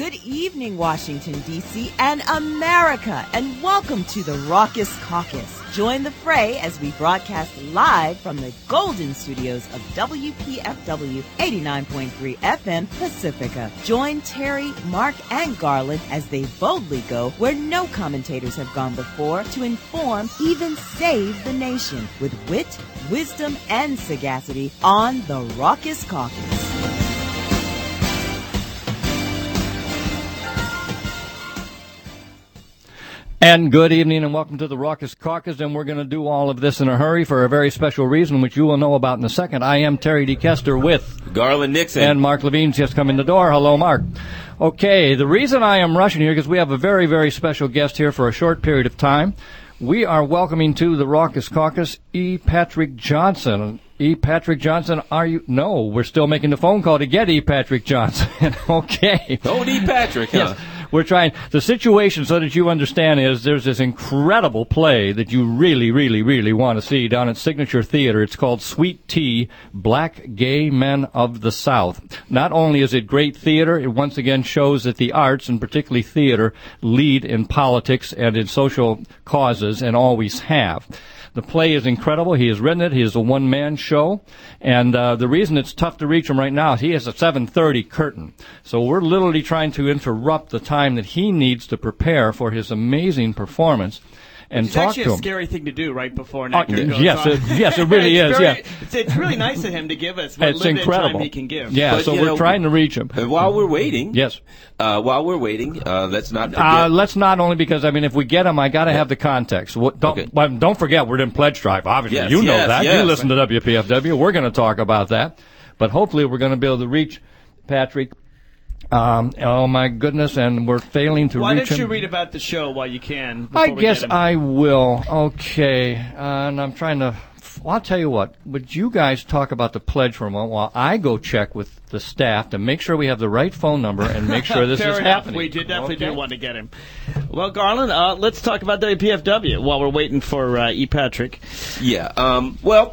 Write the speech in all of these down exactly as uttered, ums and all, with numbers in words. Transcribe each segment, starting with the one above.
Good evening, Washington, D C and America, and welcome to the Raucous Caucus. Join the fray as we broadcast live from the golden studios of W P F W eighty-nine point three F M Pacifica. Join Terry, Mark, and Garland as they boldly go where no commentators have gone before to inform, even save the nation with wit, wisdom, and sagacity on the Raucous Caucus. And good evening and welcome to the Raucous Caucus, and we're going to do all of this in a hurry for a very special reason, which you will know about in a second. I am Terry D. Kester with Garland Nixon. And Mark Levine's just come in the door. Hello, Mark. Okay, the reason I am rushing here, because we have a very, very special guest here for a short period of time. We are welcoming to the Raucous Caucus E. Patrick Johnson. E. Patrick Johnson, are you? No, we're still making the phone call to get E. Patrick Johnson. Okay. Oh, E. Patrick, huh? Yes. We're trying, the situation, so that you understand, is there's this incredible play that you really, really, really want to see down at Signature Theater. It's called Sweet Tea, Black Gay Men of the South. Not only is it great theater, it once again shows that the arts, and particularly theater, lead in politics and in social causes, and always have. The play is incredible. He has written it. He is a one-man show. And uh, the reason it's tough to reach him right now is he has a seven thirty curtain. So we're literally trying to interrupt the time that he needs to prepare for his amazing performance. And it's talk actually to a him. scary thing to do right before an actor uh, goes yes, on. It, yes, it really it's is. Very, yeah, it's, it's really nice of him to give us what it's limited incredible. time he can give. Yeah, but, so we're know, trying to reach him. While we're waiting, yes. Uh, while we're waiting, uh, let's not forget. Uh, let's not only because I mean, if we get him, I got to have the context. What, don't Okay. well, don't forget we're in pledge drive. Obviously, Yes, you know yes, that. yes. You listen to W P F W. We're going to talk about that, but hopefully we're going to be able to reach Patrick. Um, oh my goodness, and we're failing to Why reach him. Why don't you read about the show while you can? I we guess get him? I will. Okay, uh, and I'm trying to. Well, I'll tell you what. Would you guys talk about the pledge for a moment while I go check with the staff to make sure we have the right phone number and make sure this Fair is enough. happening? We did definitely Okay. do want to get him. Well, Garland, uh, let's talk about W P F W while we're waiting for uh, E. Patrick. Yeah. Um, well,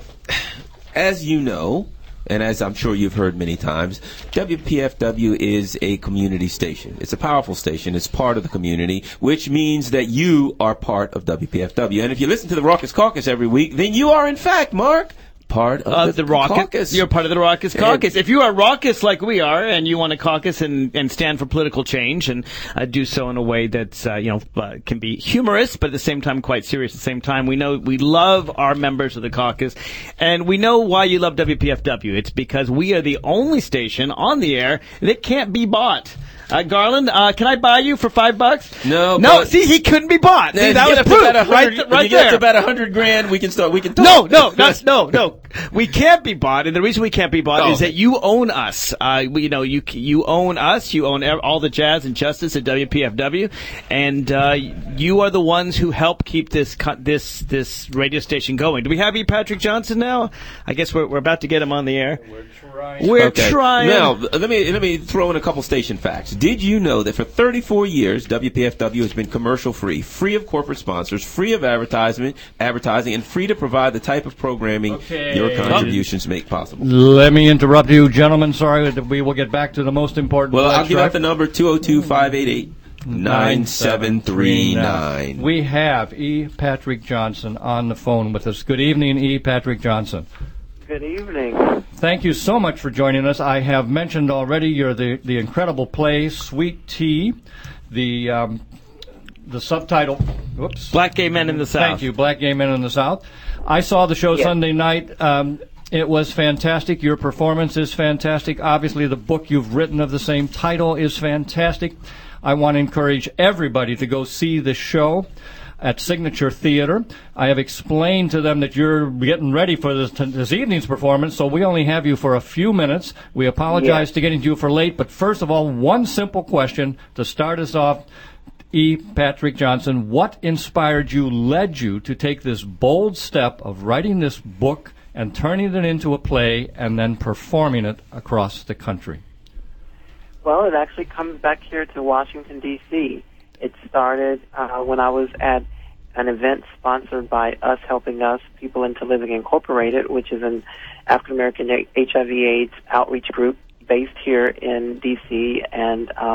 as you know, and as I'm sure you've heard many times, W P F W is a community station. It's a powerful station. It's part of the community, which means that you are part of W P F W. And if you listen to the Raucous Caucus every week, then you are, in fact, Mark, part of Uh, the, the Raucous. caucus. You're part of the Raucous Caucus. If you are raucous like we are, and you want to caucus and, and stand for political change, and uh, do so in a way that's uh, you know uh, can be humorous, but at the same time quite serious. At the same time, we know we love our members of the caucus, and we know why you love W P F W. It's because we are the only station on the air that can't be bought. Uh, Garland, uh, can I buy you for five bucks? No, no. but- See, he couldn't be bought. See, If that you was get up to proof about a right, hundred- th- if right you get there. up to about a hundred grand, we can start. We can talk. No, no, not, no, no. We can't be bought, and the reason we can't be bought Oh, is okay. that you own us. Uh, we, you know, you you own us. You own ev- all the jazz and justice at W P F W, and uh, you are the ones who help keep this co- this this radio station going. Do we have E. Patrick Johnson now? I guess we're we're about to get him on the air. We're trying. We're Okay. trying. Now, let me let me throw in a couple station facts. Did you know that for thirty-four years, W P F W has been commercial free, free of corporate sponsors, free of advertisement, advertising, and free to provide the type of programming Okay. your contributions make possible? Let me interrupt you, gentlemen. Sorry, that we will get back to the most important. Well, pledge I'll give drive. out the number two oh two, five eight eight, nine seven three nine. We have E. Patrick Johnson on the phone with us. Good evening, E. Patrick Johnson. Good evening. Thank you so much for joining us. I have mentioned already you're the, the incredible play, Sweet Tea, the um, the subtitle. Whoops. Black gay men in the South. Thank you, Black Gay Men in the South. I saw the show Yes. Sunday night. Um, it was fantastic. Your performance is fantastic. Obviously, the book you've written of the same title is fantastic. I want to encourage everybody to go see the show at Signature Theater. I have explained to them that you're getting ready for this, this evening's performance, so we only have you for a few minutes. We apologize Yes. to getting to you for late, but first of all, one simple question to start us off. E. Patrick Johnson, what inspired you, led you to take this bold step of writing this book and turning it into a play and then performing it across the country? Well, it actually comes back here to Washington, D C It started uh, when I was at an event sponsored by Us Helping Us, People into Living Incorporated, which is an African-American H I V AIDS outreach group based here in D C and um,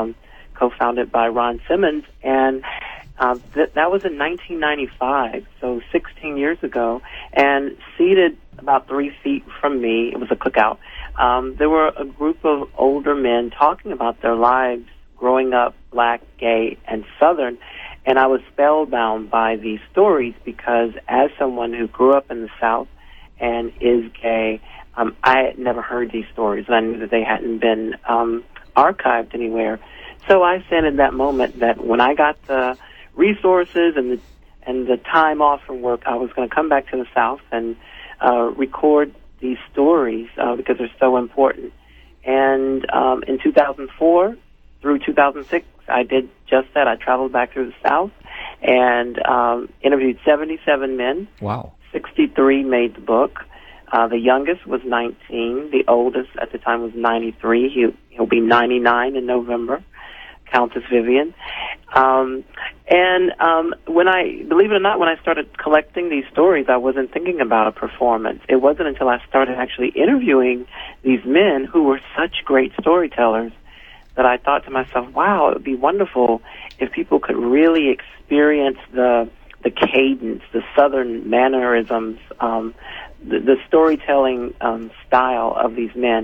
co-founded by Ron Simmons, and uh, th- that was in nineteen ninety-five, so sixteen years ago, and seated about three feet from me, it was a cookout, um, there were a group of older men talking about their lives growing up black, gay, and Southern, and I was spellbound by these stories because as someone who grew up in the South and is gay, um, I had never heard these stories, and I knew that they hadn't been um, archived anywhere. So I said in that moment that when I got the resources and the and the time off from work, I was going to come back to the South and uh, record these stories uh, because they're so important. And um, in two thousand four through two thousand six, I did just that. I traveled back through the South and um, interviewed seventy-seven men. Wow. sixty-three made the book. Uh, the youngest was nineteen. The oldest at the time was ninety-three. He, he'll be ninety-nine in November. Countess Vivian. Um, and um, when I, believe it or not, when I started collecting these stories, I wasn't thinking about a performance. It wasn't until I started actually interviewing these men who were such great storytellers that I thought to myself, wow, it would be wonderful if people could really experience the the cadence, the Southern mannerisms, um, the, the storytelling um, style of these men.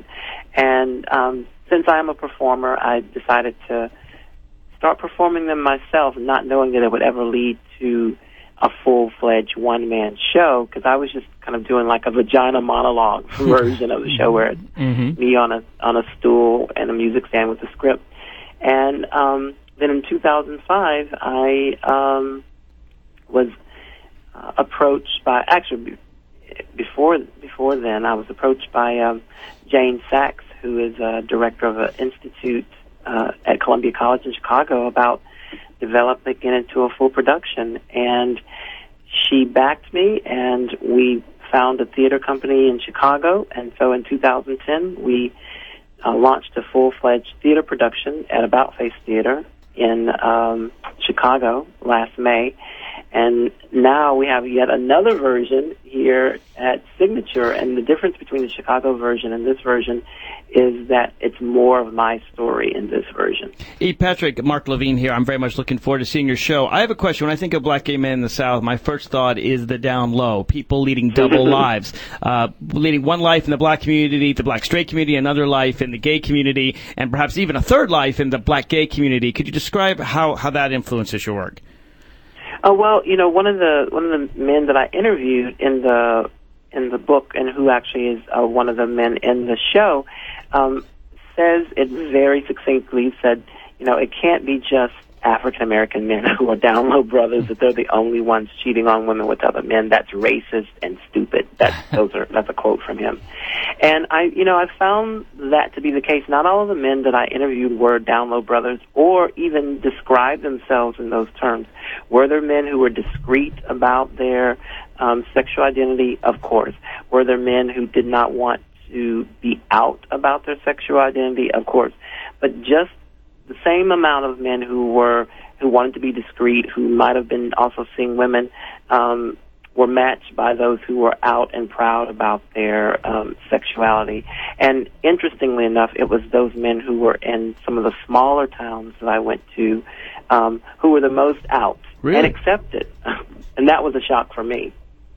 And um, since I am a performer, I decided to start performing them myself, not knowing that it would ever lead to a full-fledged one-man show, because I was just kind of doing like a vagina monologue version of the show where it's mm-hmm. me on a on a stool and a music stand with a script. And um, then in two thousand five, I um, was uh, approached by, actually before before then, I was approached by um, Jane Sachs, who is a director of an institute Uh, at Columbia College in Chicago, about developing it into a full production. And she backed me, and we found a theater company in Chicago. And so in two thousand ten, we uh, launched a full-fledged theater production at About Face Theater in um, Chicago last May. And now we have yet another version here at Signature. And the difference between the Chicago version and this version is that it's more of my story in this version. E. Patrick, Mark Levine here. I'm very much looking forward to seeing your show. I have a question. When I think of black gay men in the South, my first thought is the down low, people leading double lives, uh, leading one life in the black community, the black straight community, another life in the gay community, and perhaps even a third life in the black gay community. Could you describe how, how that influences your work? Oh, well, you know, one of the one of the men that I interviewed in the in the book, and who actually is uh, one of the men in the show, um, says it very succinctly. Said, you know, it can't be just African American men who are down low brothers, that they're the only ones cheating on women with other men. That's racist and stupid. That's those are that's a quote from him. And I, you know, I found that to be the case. Not all of the men that I interviewed were down low brothers, or even described themselves in those terms. Were there men who were discreet about their um, sexual identity? Of course. Were there men who did not want to be out about their sexual identity? Of course. But just the same amount of men who were who wanted to be discreet, who might have been also seeing women, um, were matched by those who were out and proud about their um, sexuality. And interestingly enough, it was those men who were in some of the smaller towns that I went to um, who were the most out really? and accepted. And that was a shock for me.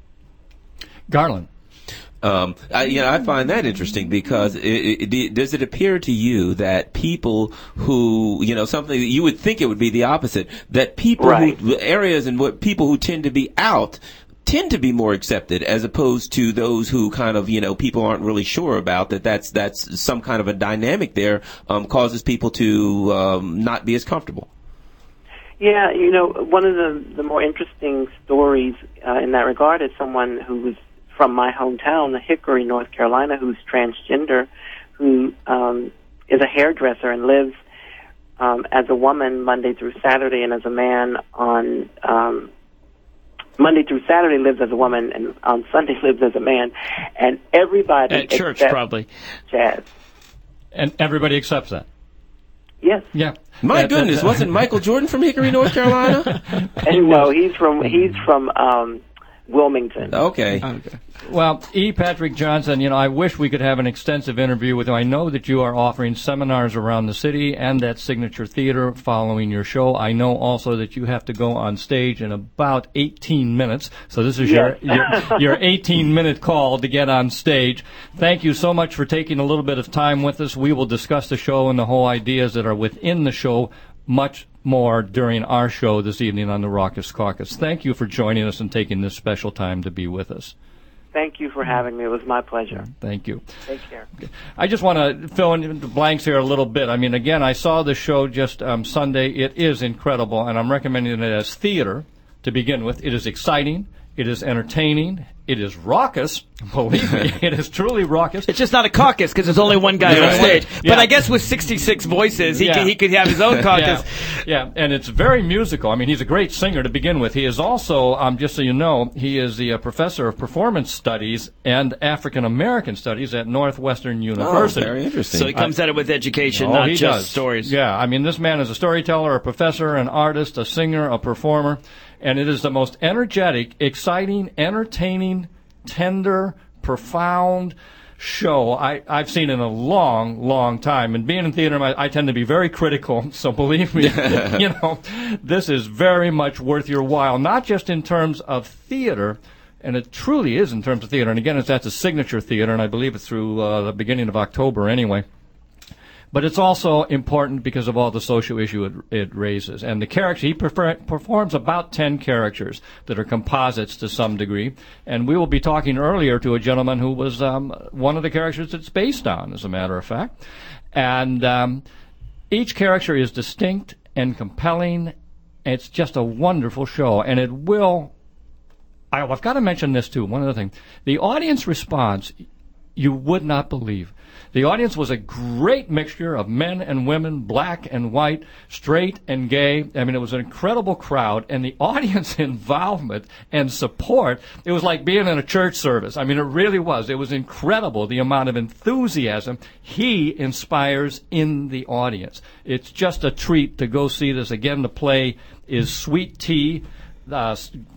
Garland. Um, I, you know, I find that interesting because it, it, it, does it appear to you that people who, you know, something you would think it would be the opposite, that people right. who, areas and what people who tend to be out tend to be more accepted as opposed to those who kind of, you know, people aren't really sure about, that that's, that's some kind of a dynamic there, um, causes people to, um, not be as comfortable? Yeah, you know, one of the, the more interesting stories uh, in that regard is someone who was from my hometown, Hickory, North Carolina, who's transgender, who um, is a hairdresser and lives um, as a woman Monday through Saturday, and as a man on um, Monday through Saturday lives as a woman, and on Sunday lives as a man. And everybody at church probably jazz, and everybody accepts that. Yes. Yeah. My that, goodness, that, wasn't Michael Jordan from Hickory, North Carolina? And no, he's from he's from. Um, Wilmington. Okay. Okay. Well, E. Patrick Johnson, you know, I wish we could have an extensive interview with you. I know that you are offering seminars around the city and at Signature Theater following your show. I know also that you have to go on stage in about eighteen minutes. So this is Yes. your, your your eighteen-minute call to get on stage. Thank you so much for taking a little bit of time with us. We will discuss the show and the whole ideas that are within the show much more during our show this evening on the Raucous Caucus. Thank you for joining us and taking this special time to be with us. Thank you for having me. It was my pleasure. Thank you. Take care. I just want to fill in the blanks here a little bit. I mean, again, I saw the show just um, Sunday. It is incredible, and I'm recommending it as theater to begin with. It is exciting. It is entertaining. It is raucous. Believe me, it is truly raucous. It's just not a caucus because there's only one guy on Right. stage. Yeah. But I guess with sixty-six voices, he, Yeah. could, he could have his own caucus. Yeah. yeah, and it's very musical. I mean, he's a great singer to begin with. He is also, um, just so you know, he is the uh, professor of performance studies and African American studies at Northwestern University. Oh, very interesting. So he comes at it with education, Oh, not he just does. stories. Yeah, I mean, this man is a storyteller, a professor, an artist, a singer, a performer, and it is the most energetic, exciting, entertaining, tender, profound show I, I've seen in a long, long time. And being in theater, I, I tend to be very critical, so believe me, you know, this is very much worth your while, not just in terms of theater, and it truly is in terms of theater. And again, it's at the Signature Theater, and I believe it's through uh, the beginning of October anyway. But it's also important because of all the social issue it, it raises. And the character, he prefer, performs about ten characters that are composites to some degree. And we will be talking earlier to a gentleman who was um, one of the characters it's based on, as a matter of fact. And um, each character is distinct and compelling. It's just a wonderful show. And it will, I, I've got to mention this too, one other thing. The audience response, you would not believe. The audience was a great mixture of men and women, black and white, straight and gay. I mean, it was an incredible crowd, and the audience involvement and support, it was like being in a church service. I mean, it really was. It was incredible, the amount of enthusiasm he inspires in the audience. It's just a treat to go see this. Again, the play is Sweet Tea, uh,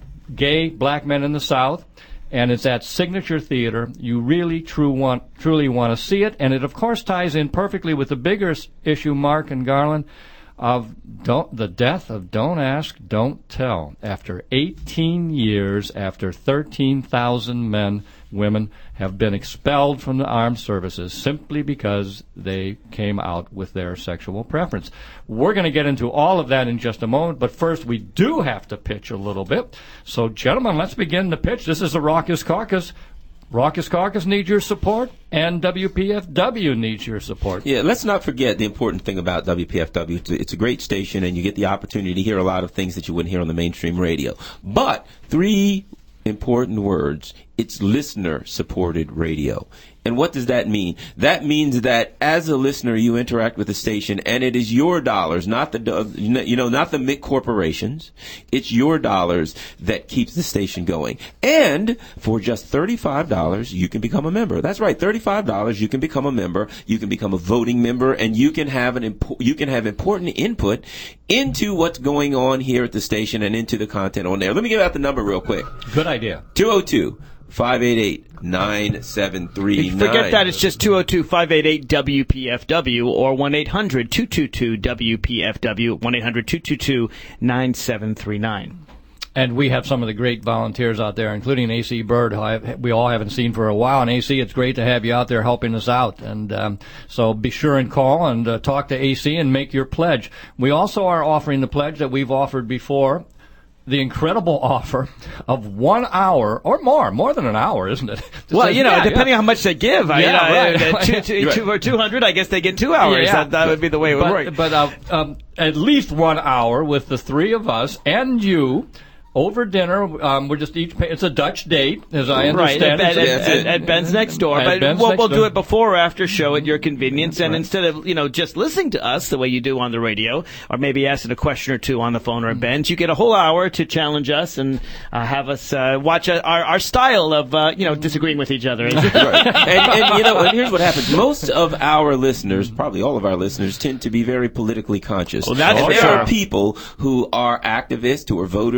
Gay Black Men in the South. And it's at Signature Theater. You really true want, truly want to see it. And it, of course, ties in perfectly with the bigger issue, Mark and Garland, of don't, the death of Don't Ask, Don't Tell. After eighteen years, after thirteen thousand men, women have been expelled from the armed services simply because they came out with their sexual preference. We're going to get into all of that in just a moment, but first we do have to pitch a little bit. So, gentlemen, let's begin the pitch. This is the Raucous Caucus. Raucous Caucus needs your support, and W P F W needs your support. Yeah, let's not forget the important thing about W P F W. It's a, it's a great station, and you get the opportunity to hear a lot of things that you wouldn't hear on the mainstream radio. But three important words. It's listener-supported radio. And what does that mean? That means that as a listener, you interact with the station, and it is your dollars, not the you know, not the M I C corporations. It's your dollars that keeps the station going. And for just thirty-five dollars, you can become a member. That's right, thirty-five dollars. You can become a member. You can become a voting member, and you can have an impo- you can have important input into what's going on here at the station and into the content on there. Let me give out the number real quick. Good idea. two oh two, five eight eight, nine seven three nine. Forget that. It's just two oh two, five eight eight, W P F W or one eight hundred, two two two, W P F W, one eight hundred, two two two, nine seven three nine. And we have some of the great volunteers out there, including A C Bird, who I, we all haven't seen for a while. And A C, it's great to have you out there helping us out. And um, so be sure and call and uh, talk to A C and make your pledge. We also are offering the pledge that we've offered before, the incredible offer of one hour or more, more than an hour, isn't it? Just Well, like, you know, yeah, depending yeah. on how much they give, I, Yeah, you know, right. uh, two, two, Right. two, for two hundred, I guess they get two hours. Yeah, yeah. That, that would be the way it would but, work. But uh, um, at least one hour with the three of us and you over dinner. Um, we're just each pay, it's a Dutch date, as I Right, understand at, it. at, That's at, it. at Ben's next door. At But Ben's we'll, next we'll door. do it before or after show at your convenience. And right. instead of, you know, just listening to us the way you do on the radio, or maybe asking a question or two on the phone or at Ben's, you get a whole hour to challenge us and uh, have us uh, watch uh, our, our style of, uh, you know, disagreeing with each other. Right. and, and, you know, and here's what happens. Most of our listeners, probably all of our listeners, tend to be very politically conscious. Well, that's and for there sure. are people who are activists, who are voters, who are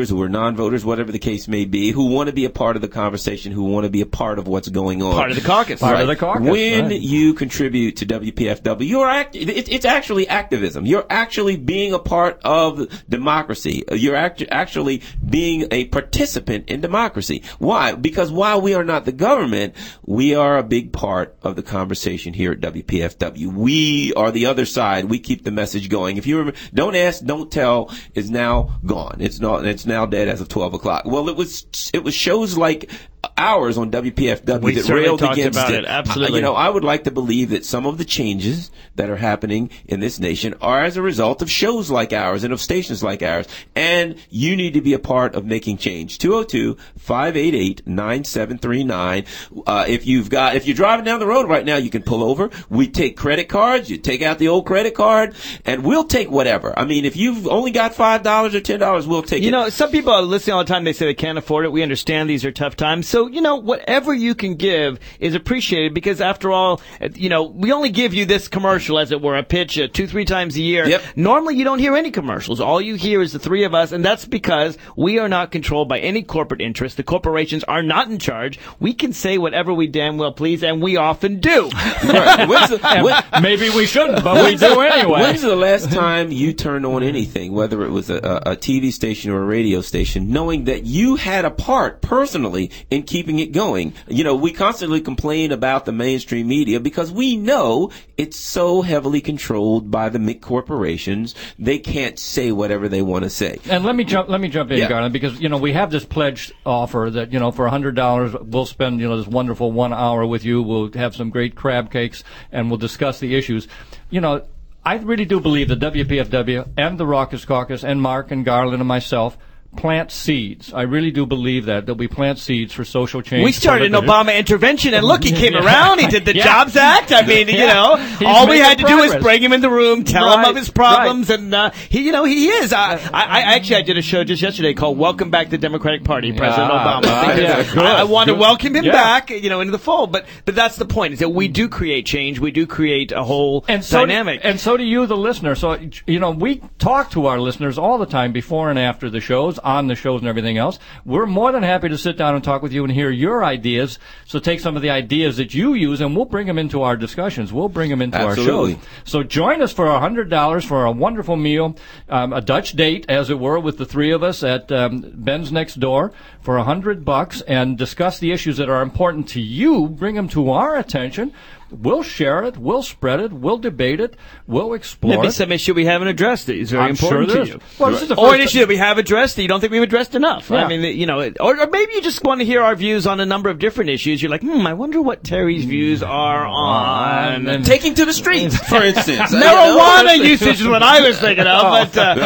non-voters, whatever the case may be, who want to be a part of the conversation, who want to be a part of what's going on. Part of the caucus. Part Right. of the caucus. When right. you contribute to W P F W, you're act- it, it's actually activism. You're actually being a part of democracy. You're act- actually being a participant in democracy. Why? Because while we are not the government, we are a big part of the conversation here at W P F W. We are the other side. We keep the message going. If you remember, Don't Ask, Don't Tell is now gone. It's not. It's now dead as of twelve o'clock. Well, it was. It was shows like ours on W P F W We that certainly railed talked against about it. it. Absolutely. You know, I would like to believe that some of the changes that are happening in this nation are as a result of shows like ours and of stations like ours. And you need to be a part of making change. two oh two, five eight eight, nine seven three nine. Uh, if you've got, if you're driving down the road right now, you can pull over. We take credit cards. You take out the old credit card and we'll take whatever. I mean, if you've only got five dollars or ten dollars, we'll take You it. know, some people are listening all the time. They say they can't afford it. We understand these are tough times. So, you know, whatever you can give is appreciated because, after all, you know, we only give you this commercial, as it were, a pitch uh, two, three times a year. Yep. Normally, you don't hear any commercials. All you hear is the three of us, and that's because we are not controlled by any corporate interest. The corporations are not in charge. We can say whatever we damn well please, and we often do. Right. When's the- when- Maybe we shouldn't, but we do anyway. When's the last time you turned on anything, whether it was a, a, a T V station or a radio station, knowing that you had a part personally in keeping it going? You know, we constantly complain about the mainstream media because we know it's so heavily controlled by the big corporations. They can't say whatever they want to say. And let me jump. Let me jump in, Yeah. Garland, because you know we have this pledge offer that you know for a hundred dollars we'll spend you know this wonderful one hour with you. We'll have some great crab cakes and we'll discuss the issues. You know, I really do believe that W P F W and the Raucous Caucus and Mark and Garland and myself plant seeds. I really do believe that, that we plant seeds for social change. We started an for the- Obama intervention, and look, he came Yeah. around. He did the Yeah. Jobs Act. I mean, you Yeah. know, He's all we making had to do was progress. bring him in the room, tell him Right. of his problems, and uh, he, you know, he is. I, I, I actually, I did a show just yesterday called "Welcome Back to the Democratic Party," President Ah, Obama. ah, yeah, good, I, I want to good. welcome him Yeah. back, you know, into the fold. But, but that's the point: is that we do create change. We do create a whole and so dynamic. Do, and so do you, the listener. So, you know, we talk to our listeners all the time before and after the shows, on the shows and everything else. We're more than happy to sit down and talk with you and hear your ideas. So take some of the ideas that you use and we'll bring them into our discussions. We'll bring them into Absolutely. our shows. So join us for one hundred dollars for a wonderful meal, um, a Dutch date, as it were, with the three of us at um, Ben's Next Door for one hundred bucks and discuss the issues that are important to you. Bring them to our attention. We'll share it. We'll spread it. We'll debate it. We'll explore Maybe it. some issue we haven't addressed that is very I'm important sure to there you. is. Well, this is the Or first an issue that we have addressed that you don't think we've addressed enough. Yeah. I mean, you know, it- or, or maybe you just want to hear our views on a number of different issues. You're like, hmm, I wonder what Terry's views are on. And- Taking to the streets, for instance. Marijuana usage is what I was thinking of, but, uh,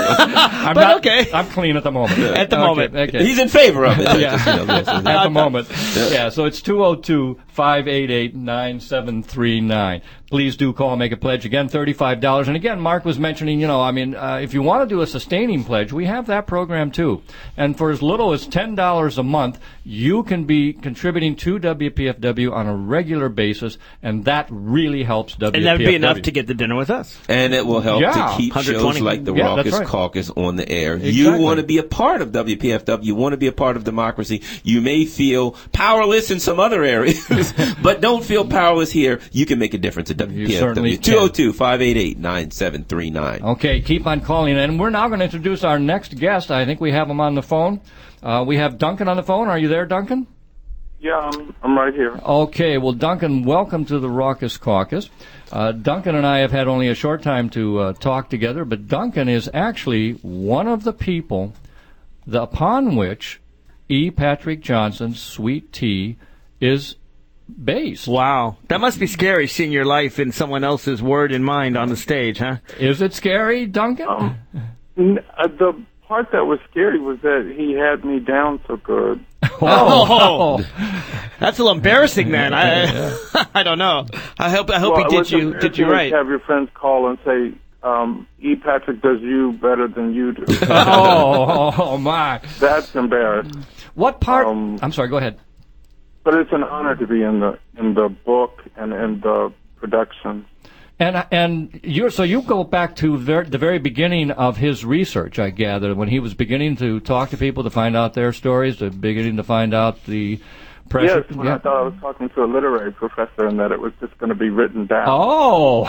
I'm but not- okay. I'm clean at the moment. At the Okay, moment. Okay. He's in favor of it. Yeah. Just, you know, this is- At the moment. Yeah, so it's two oh two, five eight eight, nine seven three nine. Please do call, make a pledge. Again, thirty-five dollars. And again, Mark was mentioning, you know, I mean, uh, if you want to do a sustaining pledge, we have that program too. And for as little as ten dollars a month, you can be contributing to W P F W on a regular basis, and that really helps W P F W. and that would be enough to get the dinner with us. And it will help Yeah. to keep one hundred shows twenty. like the Yeah, that's Raucous right. Caucus on the air. You Exactly. want to be a part of W P F W. You want to be a part of democracy. You may feel powerless in some other areas, but don't feel powerless here. You can make a difference at W P F W. certainly can. two oh two, five eight eight, nine seven three nine. Okay, keep on calling. And we're now going to introduce our next guest. I think we have him on the phone. Uh, we have Duncan on the phone. Are you there, Duncan? Yeah, I'm, I'm right here. Okay, well, Duncan, welcome to the Raucous Caucus. Uh, Duncan and I have had only a short time to uh, talk together, but Duncan is actually one of the people the, upon which E. Patrick Johnson's Sweet Tea is based. Wow. That must be scary, seeing your life in someone else's word and mind on the stage, huh? Is it scary, Duncan? Um, n- uh, the part that was scary was that he had me down so good. Oh, that's a little embarrassing, man. I, I don't know. I hope I hope Well, he it did was you embarrassing did you to right. Have your friends call and say, um, E. Patrick does you better than you do. oh, oh, my. That's embarrassing. What part? Um, I'm sorry, go ahead. But it's an honor to be in the in the book and in the production. And and you so you go back to ver- the very beginning of his research, I gather, when he was beginning to talk to people to find out their stories, to beginning to find out the pressure. Yes, when yeah. I thought I was talking to a literary professor and that it was just going to be written down. Oh,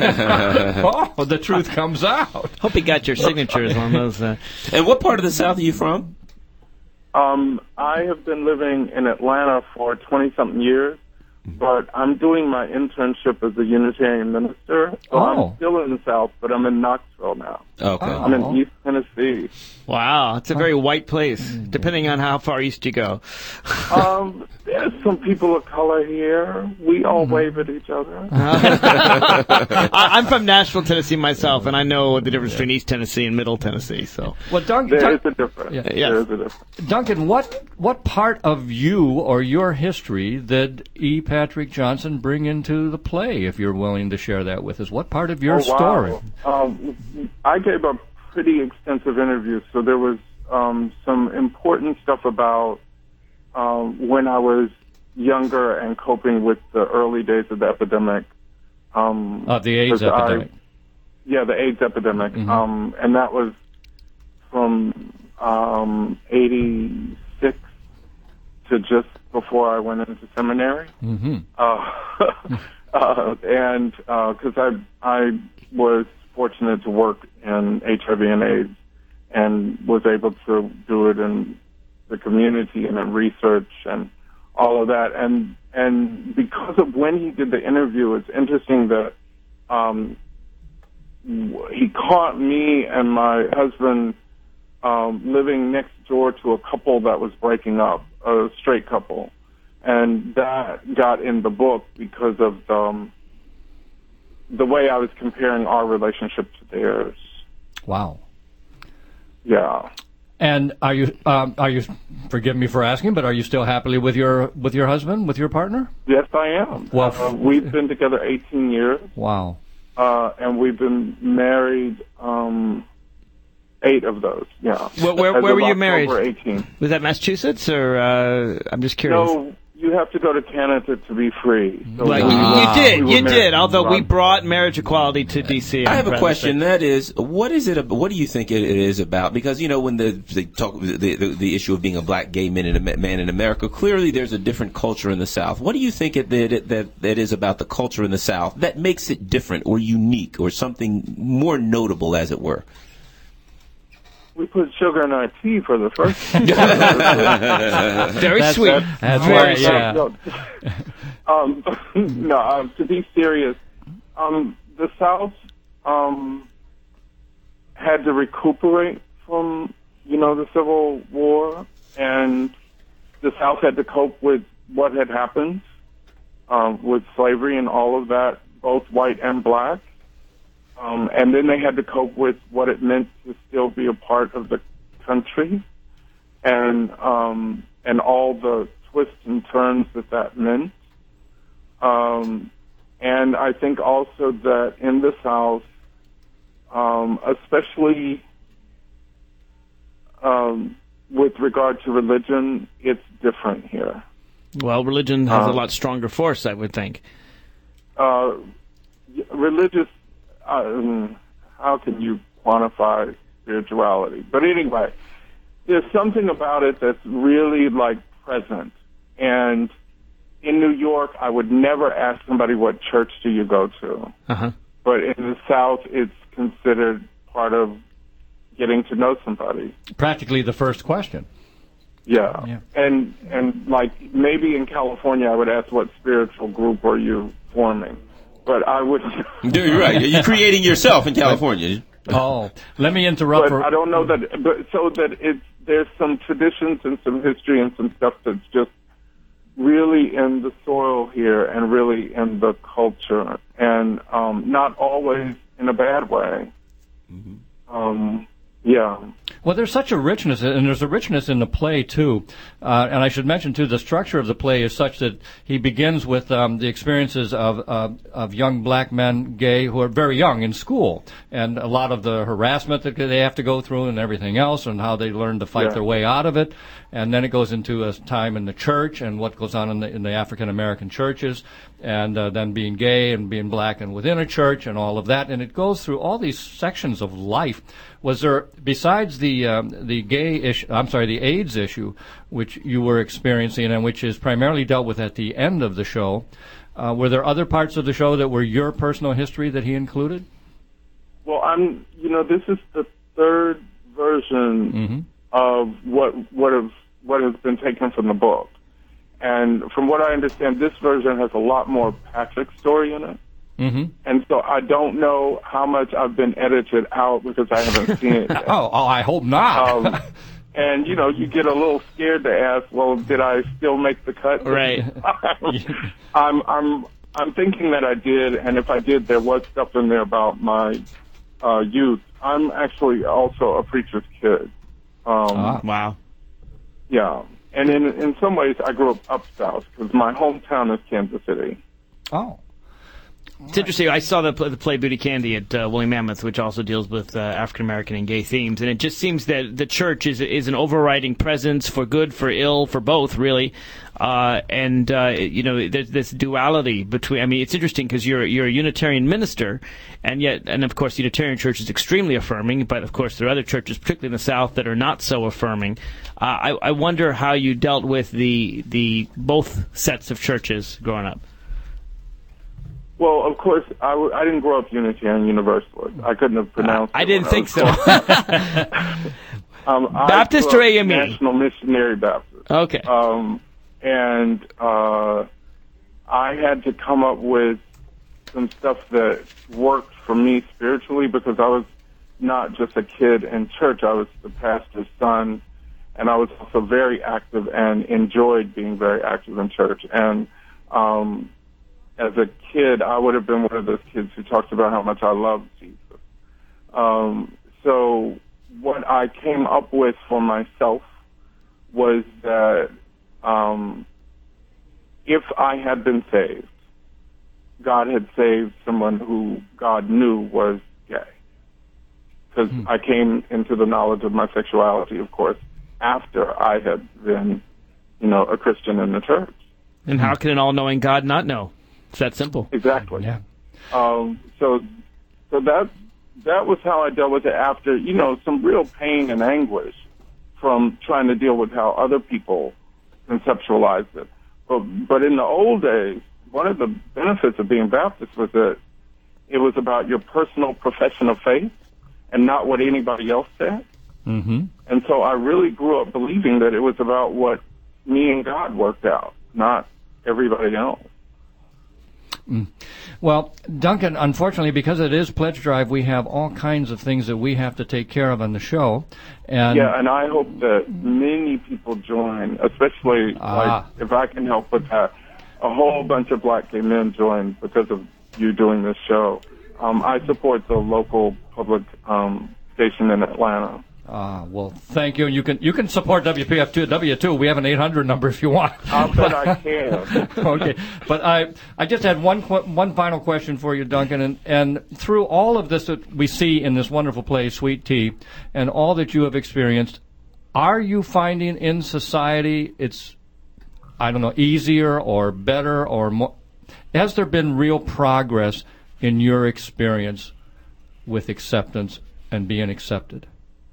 oh, the truth comes out. Hope he got your signatures on those. Uh... And what part of the South are you from? Um, I have been living in Atlanta for twenty-something years, but I'm doing my internship as a Unitarian minister. So Oh. I'm still in the South, but I'm in Knoxville now. Okay. Oh. I'm in East Tennessee. Wow, it's a very white place, depending on how far east you go. Um, there's some people of color here. We all wave at each other. I, I'm from Nashville, Tennessee myself, and I know the difference between East Tennessee and Middle Tennessee. So, Well, Dun- There Dun- is a difference. Yeah. Yes. There is a difference. Duncan, what what part of you or your history did E. Patrick Johnson bring into the play? If you're willing to share that with us, what part of your Oh, wow. story? Um, I gave a pretty extensive interview, so there was um, some important stuff about um, when I was younger and coping with the early days of the epidemic. Um, Of the AIDS 'cause I- epidemic. yeah, the AIDS epidemic. Mhm. Um, and that was from um, eighty-six to just before I went into seminary. Mm-hmm. Uh, uh, and because I I was fortunate to work in H I V and AIDS and was able to do it in the community and in research and all of that. And and because of when he did the interview, it's interesting that um, he caught me and my husband um, living next door to a couple that was breaking up, a straight couple. And that got in the book because of the, um, the way I was comparing our relationship to theirs. Wow. Yeah. And are you um, are you? Forgive me for asking, but are you still happily with your with your husband, with your partner? Yes, I am. Well, uh, we've been together eighteen years, Wow. uh, and we've been married um, eight of those. Yeah. Where- where- As where of were you married? October eighteenth. was that Massachusetts, or uh, I'm just curious? No, you have to go to Canada to be free. So Like, we you, were- you did, we you were married did. Although we in brought marriage equality to D C. I have a I'm question. proud to That is, what is it? ab- What do you think it, it is about? Because you know, when the they talk the, the the issue of being a black gay man in a man in America, clearly there's a different culture in the South. What do you think it that that that is about the culture in the South that makes it different or unique or something more notable, as it were? We put sugar in our tea for the first time. say. Very That's- sweet. That's Very right. sweet. Yeah. No, um, no um, to be serious, um, the South um, had to recuperate from, you know, the Civil War, and the South had to cope with what had happened um, with slavery and all of that, both white and black. Um, and then they had to cope with what it meant to still be a part of the country, and um, and all the twists and turns that that meant. Um, and I think also that in the South, um, especially um, with regard to religion, it's different here. Well, religion has a Um, lot stronger force, I would think. Uh, religious, um, how can you quantify spirituality? But anyway, there's something about it that's really like present. And in New York, I would never ask somebody, what church do you go to? Uh-huh. But in the South, it's considered part of getting to know somebody. Practically the first question. Yeah. Yeah. And, and like maybe in California, I would ask, what spiritual group are you forming? But I would. You're right. You're creating yourself in California. Oh, let me interrupt. But for, I don't know that. But so that it's there's some traditions and some history and some stuff that's just really in the soil here and really in the culture, and um, not always in a bad way. Mm-hmm. Um, yeah. Well, there's such a richness, and there's a richness in the play, too. Uh, and I should mention, too, the structure of the play is such that he begins with um, the experiences of uh, of young black men, gay, who are very young in school, and a lot of the harassment that they have to go through and everything else, and how they learn to fight Yeah. their way out of it. and then it goes into a time in the church and what goes on in the, in the African American churches, and uh, then being gay and being black and within a church and all of that, and it goes through all these sections of life. Was there, besides the um, the gay issue, I'm sorry, the AIDS issue, which you were experiencing and which is primarily dealt with at the end of the show, uh, were there other parts of the show that were your personal history that he included? Well, I'm, you know, this is the third version mm-hmm. of what what has what has been taken from the book, and from what I understand, this version has a lot more Patrick's story in it. Mm-hmm. And so I don't know how much I've been edited out because I haven't seen it yet. oh, oh, I hope not. um, and, you know, you get a little scared to ask, well, did I still make the cut? Right. I'm, I'm, I'm thinking that I did, and if I did, there was stuff in there about my uh, youth. I'm actually also a preacher's kid. Um, ah, wow. Yeah. And in, in some ways, I grew up up south because my hometown is Kansas City. Oh. It's interesting. I saw the, the play Booty Candy at uh, Woolly Mammoth, which also deals with uh, African American and gay themes, and it just seems that the church is is an overriding presence for good, for ill, for both, really. Uh, and uh, you know, there's this duality between. I mean, it's interesting because you're you're a Unitarian minister, and yet, and of course, the Unitarian Church is extremely affirming. But of course, there are other churches, particularly in the South, that are not so affirming. Uh, I, I wonder how you dealt with the the both sets of churches growing up. Well, of course, I, w- I didn't grow up Unitarian Universalist. I couldn't have pronounced uh, it. I didn't think so. um, Baptist or A M E? National Missionary Baptist. Okay. Um, and uh, I had to come up with some stuff that worked for me spiritually because I was not just a kid in church. I was the pastor's son, and I was also very active and enjoyed being very active in church. And um as a kid, I would have been one of those kids who talked about how much I loved Jesus. Um, so what I came up with for myself was that um, if I had been saved, God had saved someone who God knew was gay. Because hmm. I came into the knowledge of my sexuality, of course, after I had been, you know, a Christian in the church. And how can an all-knowing God not know? It's that simple. Exactly. Yeah. Um, so, so that that was how I dealt with it after, you know, some real pain and anguish from trying to deal with how other people conceptualized it. But, but in the old days, one of the benefits of being Baptist was that it was about your personal profession of faith and not what anybody else said. Mm-hmm. And so I really grew up believing that it was about what me and God worked out, not everybody else. Mm. Well, Duncan, unfortunately, because it is Pledge Drive, we have all kinds of things that we have to take care of on the show. And yeah, and I hope that many people join, especially ah. like if I can help with that. A whole bunch of black gay men join because of you doing this show. Um, I support the local public um, station in Atlanta. Ah, well, thank you. You can you can support W P F two W two. We have an eight hundred number if you want. I bet I can. Okay, but I I just had one one final question for you, Duncan, and and through all of this that we see in this wonderful play, Sweet Tea, and all that you have experienced, are you finding in society it's, I don't know, easier or better or more? Has there been real progress in your experience with acceptance and being accepted?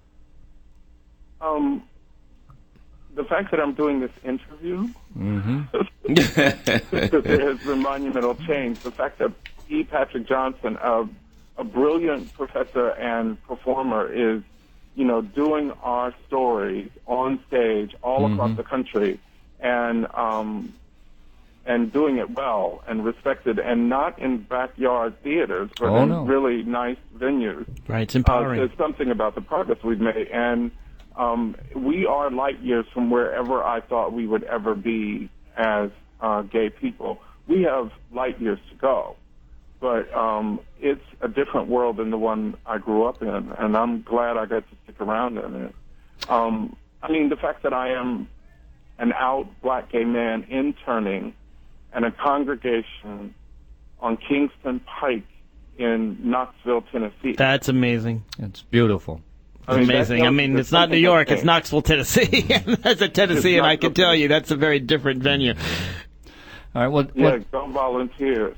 Um, the fact that I'm doing this interview, mm-hmm. there has been monumental change. The fact that E. Patrick Johnson, a, a brilliant professor and performer, is, you know, doing our stories on stage all mm-hmm. across the country, and um, and doing it well and respected, and not in backyard theaters, but oh, in no. really nice venues. Right, it's empowering. Uh, there's something about the progress we've made, and um, we are light years from wherever I thought we would ever be as uh, gay people. We have light years to go, but um, it's a different world than the one I grew up in, and I'm glad I got to stick around in it. Um, I mean, the fact that I am an out black gay man interning in a congregation on Kingston Pike in Knoxville, Tennessee. That's amazing. It's beautiful. I mean, Amazing. I mean, it's not New York, it's Knoxville, Tennessee. As a Tennessean, I can tell you that's a very different venue. All right. Well, Yeah, well, go volunteer.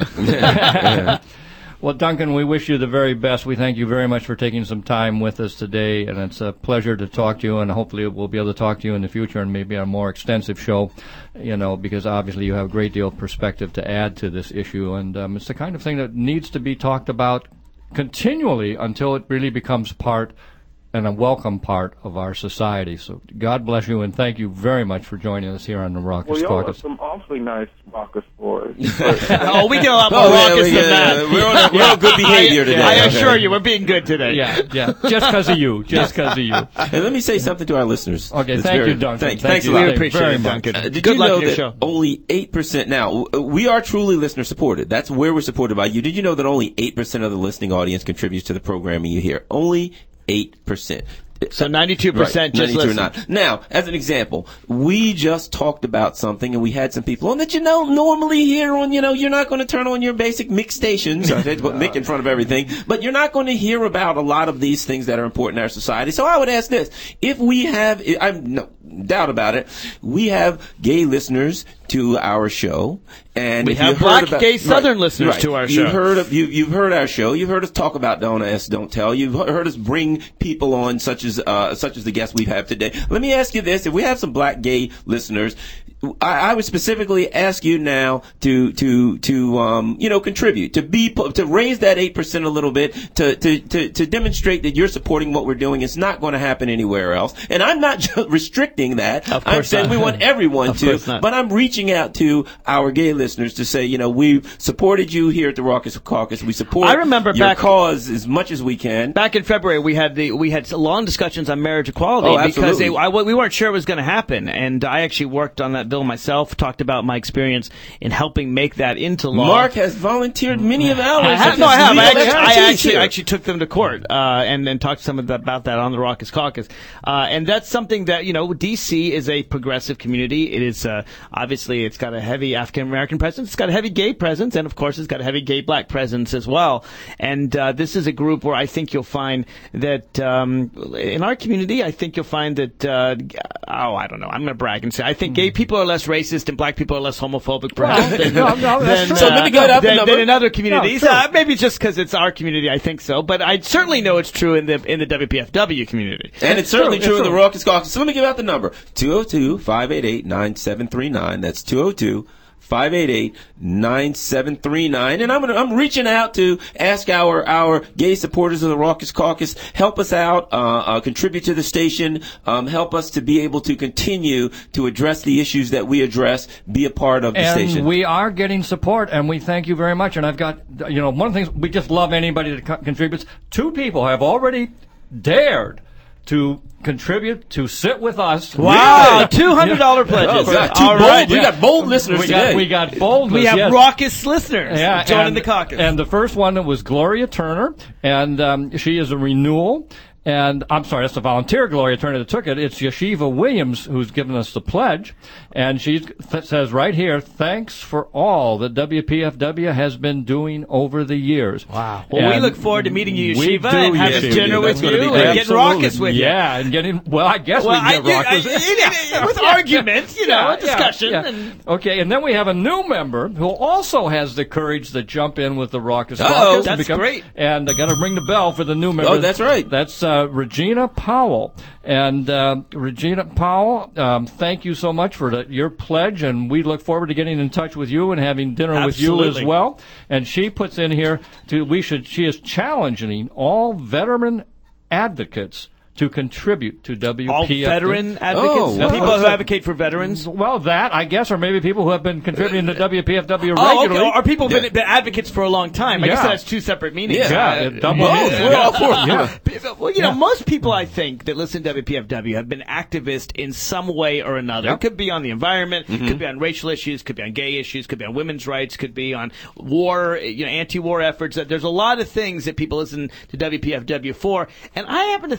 well, Duncan, we wish you the very best. We thank you very much for taking some time with us today, and it's a pleasure to talk to you, and hopefully we'll be able to talk to you in the future and maybe on a more extensive show, you know, because obviously you have a great deal of perspective to add to this issue, and um, it's the kind of thing that needs to be talked about continually until it really becomes part and a welcome part of our society. So God bless you, and thank you very much for joining us here on the Raucous Well, y'all are Caucus. some awfully nice raucous boys. Oh, we get a lot more Oh, yeah, raucous we than get- that. uh, we're on a- we're on good behavior I, today. I Okay. assure you, we're being good today. Yeah, yeah, just because of you, just because of you. And let me say something to our listeners. Okay, That's thank very- you, Duncan. Thank, Thank thanks you. a lot. We appreciate very it, much. Duncan. Uh, did Good you luck know with your that show. only eight percent now, w- we are truly listener supported. That's where we're supported by you. Did you know that only eight percent of the listening audience contributes to the programming you hear? Only eight percent. So ninety-two percent Right, just ninety-two or listen. not. Now, as an example, we just talked about something and we had some people on that you know normally hear on, you know, you're not going to turn on your basic mix stations. I had to put Mick in front of everything, but you're not going to hear about a lot of these things that are important in our society. So I would ask this: if we have, I'm no doubt about it, we have gay listeners to our show, and We if have you heard black, about- gay, Southern right, listeners right. to our You've show. heard of, you, you've heard our show. You've heard us talk about Don't Ask, Don't Tell. You've heard us bring people on, such as uh, such as the guests we have today. Let me ask you this: if we have some black gay listeners, I, I would specifically ask you now to to to um, you know contribute, to be to raise that eight percent a little bit, to, to to to demonstrate that you're supporting what we're doing. It's not going to happen anywhere else, and I'm not just restricting that. Of I'm course saying not. we want everyone Of to, course not. but I'm reaching out to our gay listeners to say, you know, we've supported you here at the Raucous Caucus. We support I remember your back- cause as much as we can. Back in February, we had the we had long discussions on marriage equality Oh, because absolutely. they, I, we weren't sure it was going to happen, and I actually worked on that bill myself. Talked about my experience in helping make that into law. Mark has volunteered many of hours. I of have, his no, I have. I legal actually, I expertise actually, here. I actually took them to court uh, and then talked to some of the, about that on the Raucous Caucus. Uh, and that's something that, you know, D C is a progressive community. It is, uh, obviously, it's got a heavy African-American presence. It's got a heavy gay presence. And, of course, it's got a heavy gay-black presence as well. And uh, this is a group where I think you'll find that um, in our community, I think you'll find that, uh, oh, I don't know. I'm going to brag and say I think gay people are less racist and black people are less homophobic, perhaps, than, no, no, that's than, true. So let me go up the than, number. than in other communities. No, true. uh, maybe just because it's our community, I think so. But I certainly know it's true in the in the W P F W community. And it's certainly true, true it's in the true. Raucous Caucus. So let me give out the number. two oh two, five eight eight, nine seven three nine. That's two oh two, five eight eight, nine seven three nine. And I'm gonna, I'm reaching out to ask our, our gay supporters of the Raucous Caucus, help us out, uh, uh, contribute to the station, um, help us to be able to continue to address the issues that we address, be a part of the And station. we are getting support, and we thank you very much. And I've got, you know, one of the things, we just love anybody that co- contributes. Two people have already dared to contribute, to sit with us. Wow, two hundred dollar pledges. Oh, God, two All bold- right. we got bold listeners we today. got, we got boldness. We have yes. raucous listeners Yeah, joining and, the caucus. And the first one was Gloria Turner, and um, she is a renewal. And I'm sorry, that's the volunteer Gloria Turner that took it. It's Yeshiva Williams who's given us the pledge, and she th- says right here, "Thanks for all that W P F W has been doing over the years." Wow. Well, we And look forward to meeting you, we Yeshiva, do, and having Yeshiva. dinner That's with gonna you be and great. getting Absolutely. raucous with you. Yeah, and getting well. I guess Well, we can get I- raucous. I- I- I- with arguments, you know, Yeah, a discussion. yeah, yeah. And Okay, and then we have a new member who also has the courage to jump in with the Raucous Uh-oh. Caucus. That's and become- great. And I got to ring the bell for the new member. Oh, that's right. That's uh, Regina Powell. And uh, Regina Powell, um, thank you so much for the, your pledge, and we look forward to getting in touch with you and having dinner with you Absolutely. as well. And she puts in here to we should she is challenging all veteran advocates to contribute to W P F W. all veteran advocates, Oh, wow. people who advocate for veterans. Well, that, I guess, or maybe people who have been contributing to W P F W Oh, okay. regularly. Or people who've Yeah. been, been advocates for a long time. I guess Yeah. that's two separate meanings. Yeah. Yeah, Uh, it double Both. meaning. We're all for it. Yeah. Well, you know, Yeah. most people I think that listen to W P F W have been activists in some way or another. Yep. It could be on the environment, could be on racial issues, could be on gay issues, could be on women's rights, could be on war, you know, anti-war efforts. There's a lot of things that people listen to W P F W for, and I happen to think that most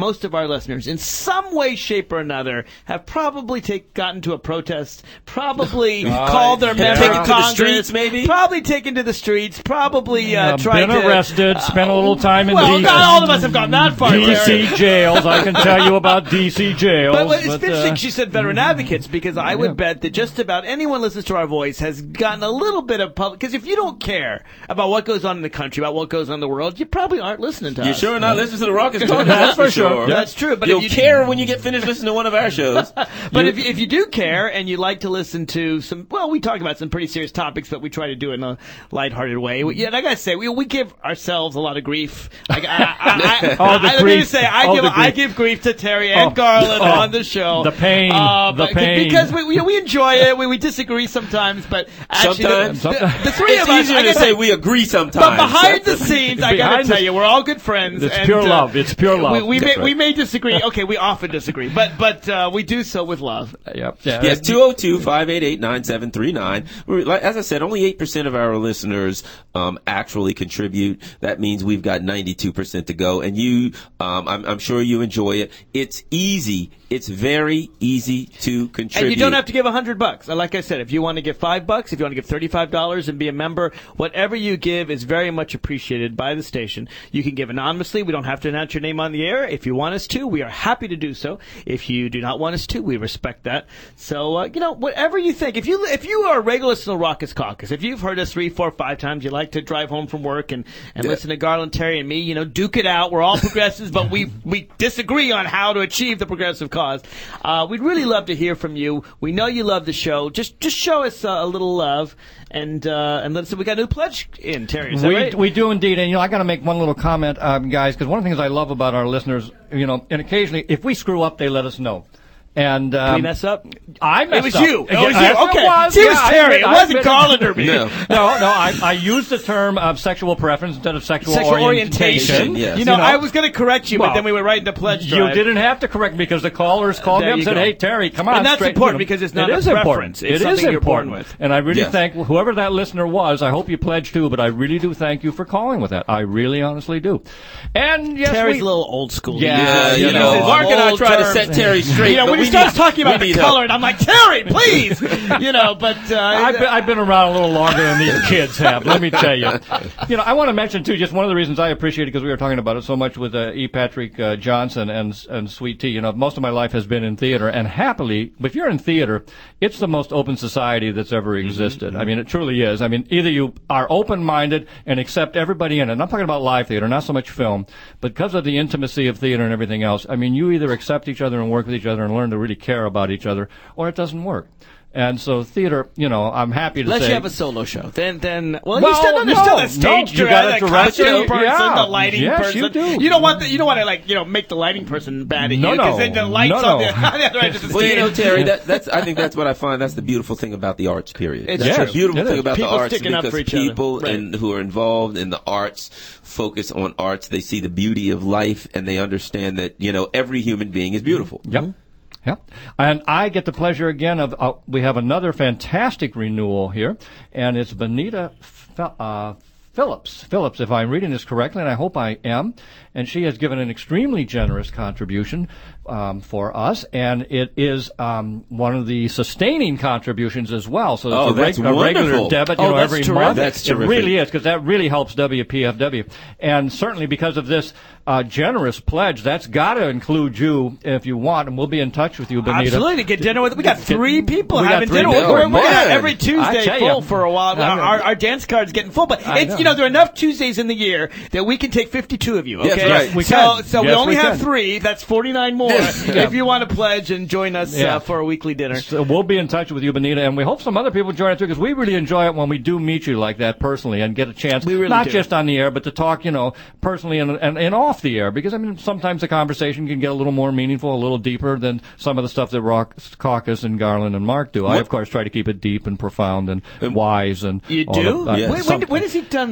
most of our listeners, in some way, shape, or another, have probably take, gotten to a protest, probably uh, called their member taken of to the Congress, streets, maybe? probably taken to the streets, probably uh, uh, tried been to... arrested, uh, spent a little time in well, D- not all of us have gone that far, D C Terry. jails. I can tell you about D C jails. But, but it's but, interesting uh, she said veteran advocates, because I would yeah. bet that just about anyone listens to our voice has gotten a little bit of public... Because if you don't care about what goes on in the country, about what goes on in the world, you probably aren't listening to You're us. sure not listening to the Rockets Talk? That's for sure. That's true. But You'll if you care when you get finished listening to one of our shows. But if, if you do care and you like to listen to some, well, we talk about some pretty serious topics, but we try to do it in a lighthearted way. We, yeah, and I gotta say, we we give ourselves a lot of grief. I, I, I, I, oh, the I, grief. I, say, I oh, give the grief. I give grief to Terry and oh, Garland oh, on the show. The pain. Uh, the but, pain. Because we, we we enjoy it. We we disagree sometimes, but actually, Sometimes. the, the, Sometimes. the three It's of us. easier I to gotta say we agree sometimes. But behind the scenes, I gotta Behind tell the- you, we're all good friends. It's and, pure uh, love. It's pure love. We, we may That's right. we may disagree. Okay, we often disagree, but but uh, we do so with love. Yep. Yeah. Yes, two oh two, five eight eight, nine seven three nine. As I said, only eight percent of our listeners um, actually contribute. That means we've got ninety-two percent to go. And you, um, I'm, I'm sure you enjoy it. It's easy. It's very easy to contribute. And you don't have to give a hundred bucks. Like I said, if you want to give five bucks, if you want to give thirty-five dollars and be a member, whatever you give is very much appreciated by the station. You can give anonymously. We don't have to announce your name on the air. If you want us to, we are happy to do so. If you do not want us to, we respect that. So, uh, you know, whatever you think. If you if you are a regular listener to Raucous Caucus, if you've heard us three, four, five times, you like to drive home from work and, and Yeah. listen to Garland, Terry, and me, you know, duke it out. We're all progressives, but we we disagree on how to achieve the progressive cause. Uh, we'd really love to hear from you. We know you love the show. Just just show us uh, a little love, and uh, and let us. We got a new pledge in, Terry. Is that we, right? we do indeed, and you know, I got to make one little comment, um, guys, because one of the things I love about our listeners, you know, and occasionally, if we screw up, they let us know. And um, Did we mess up? I messed It was up. you. It Yeah, was you. yes, Okay. It was, See, it was yeah, I Terry. admit- It I wasn't admit- Garland or me. No. No, no, I, I used the term of sexual preference instead of sexual, Sexual orientation. orientation. Yes. You know, You know, I was going to correct you, well, but then we were right into pledge You drive. didn't have to correct me because the callers called There me up and you said, go. "Hey, Terry, come on." And that's straight," important you know. because it's not It a is preference. important. It's It something is you're important. born with. And I really Yes. thank whoever that listener was. I hope you pledged too, but I really do thank you for calling with that. I really, honestly do. And yes, Terry's we, a little old school. Yeah, Yeah, you you know, know, Mark and I old try to terms. set Terry straight. You know, but when we he starts need- talking about we the need color, help. and I'm like, Terry, please, you know. But uh, I've been, I've been around a little longer than these kids have. Let me tell you. You know, I want to mention too. Just one of the reasons I appreciate it because we were talking about it so much with uh, E. Patrick uh, Johnson and and Sweet Tea. You know, most of my life has been in theater, and happily, if you're in theater, it's the most open society that's ever existed. Mm-hmm. I mean, it truly is. I mean, either you are open-minded and accept everybody in it. And I'm talking about live theater, not so much film, but because of the intimacy of theater and everything else. I mean, you either accept each other and work with each other and learn to really care about each other, or it doesn't work. And so theater, you know, I'm happy to Unless say. you have a solo show, then then well, Well, you still no, understand the no, stage you director, gotta the direct costume it. person, Yeah. the lighting Yes, person. you do. You don't want the, you don't want to like you know make the lighting person bad at No, you because no. then the lights No, on no. the, on the other end of the Well, you stage. know, Terry, that, that's I think that's what I find. That's the beautiful thing about the arts. Period. It's that's true. the beautiful It thing is. about People the arts sticking up because for each other. people Right. and who are involved in the arts focus on arts. They see the beauty of life and they understand that you know every human being is beautiful. Yep. Yep. And I get the pleasure again of, uh, we have another fantastic renewal here, and it's Benita F- uh, Phillips. Phillips, if I'm reading this correctly, and I hope I am. And she has given an extremely generous contribution um, for us, and it is um, one of the sustaining contributions as well. So it's Oh, a, that's a regular wonderful. debit, you Oh, know, that's every terrific. month. That's It terrific. really is, because that really helps W P F W. And certainly because of this uh, generous pledge, that's got to include you if you want, and we'll be in touch with you, Benita. Absolutely, to get dinner with. We got three people We got having three dinner. people. We're, we're, we're gonna have Man. every I Tuesday tell full you. for a while. I know. Our, our dance card's getting full, but I it's know. you know there are enough Tuesdays in the year that we can take fifty-two of you. Okay, Yes, right. We so can. so we Yes, only we have can. three. That's forty-nine more. If you want to pledge and join us Yeah. uh, for a weekly dinner. So we'll be in touch with you, Benita, and we hope some other people join us too, because we really enjoy it when we do meet you like that personally and get a chance, We really not do. just on the air, but to talk, you know, personally and, and, and off the air. Because I mean, sometimes the conversation can get a little more meaningful, a little deeper than some of the stuff that Rock Caucus and Garland and Mark do. I, of course, try to keep it deep and profound and wise and You all do? of that. Yeah. When, when, Some- when has he done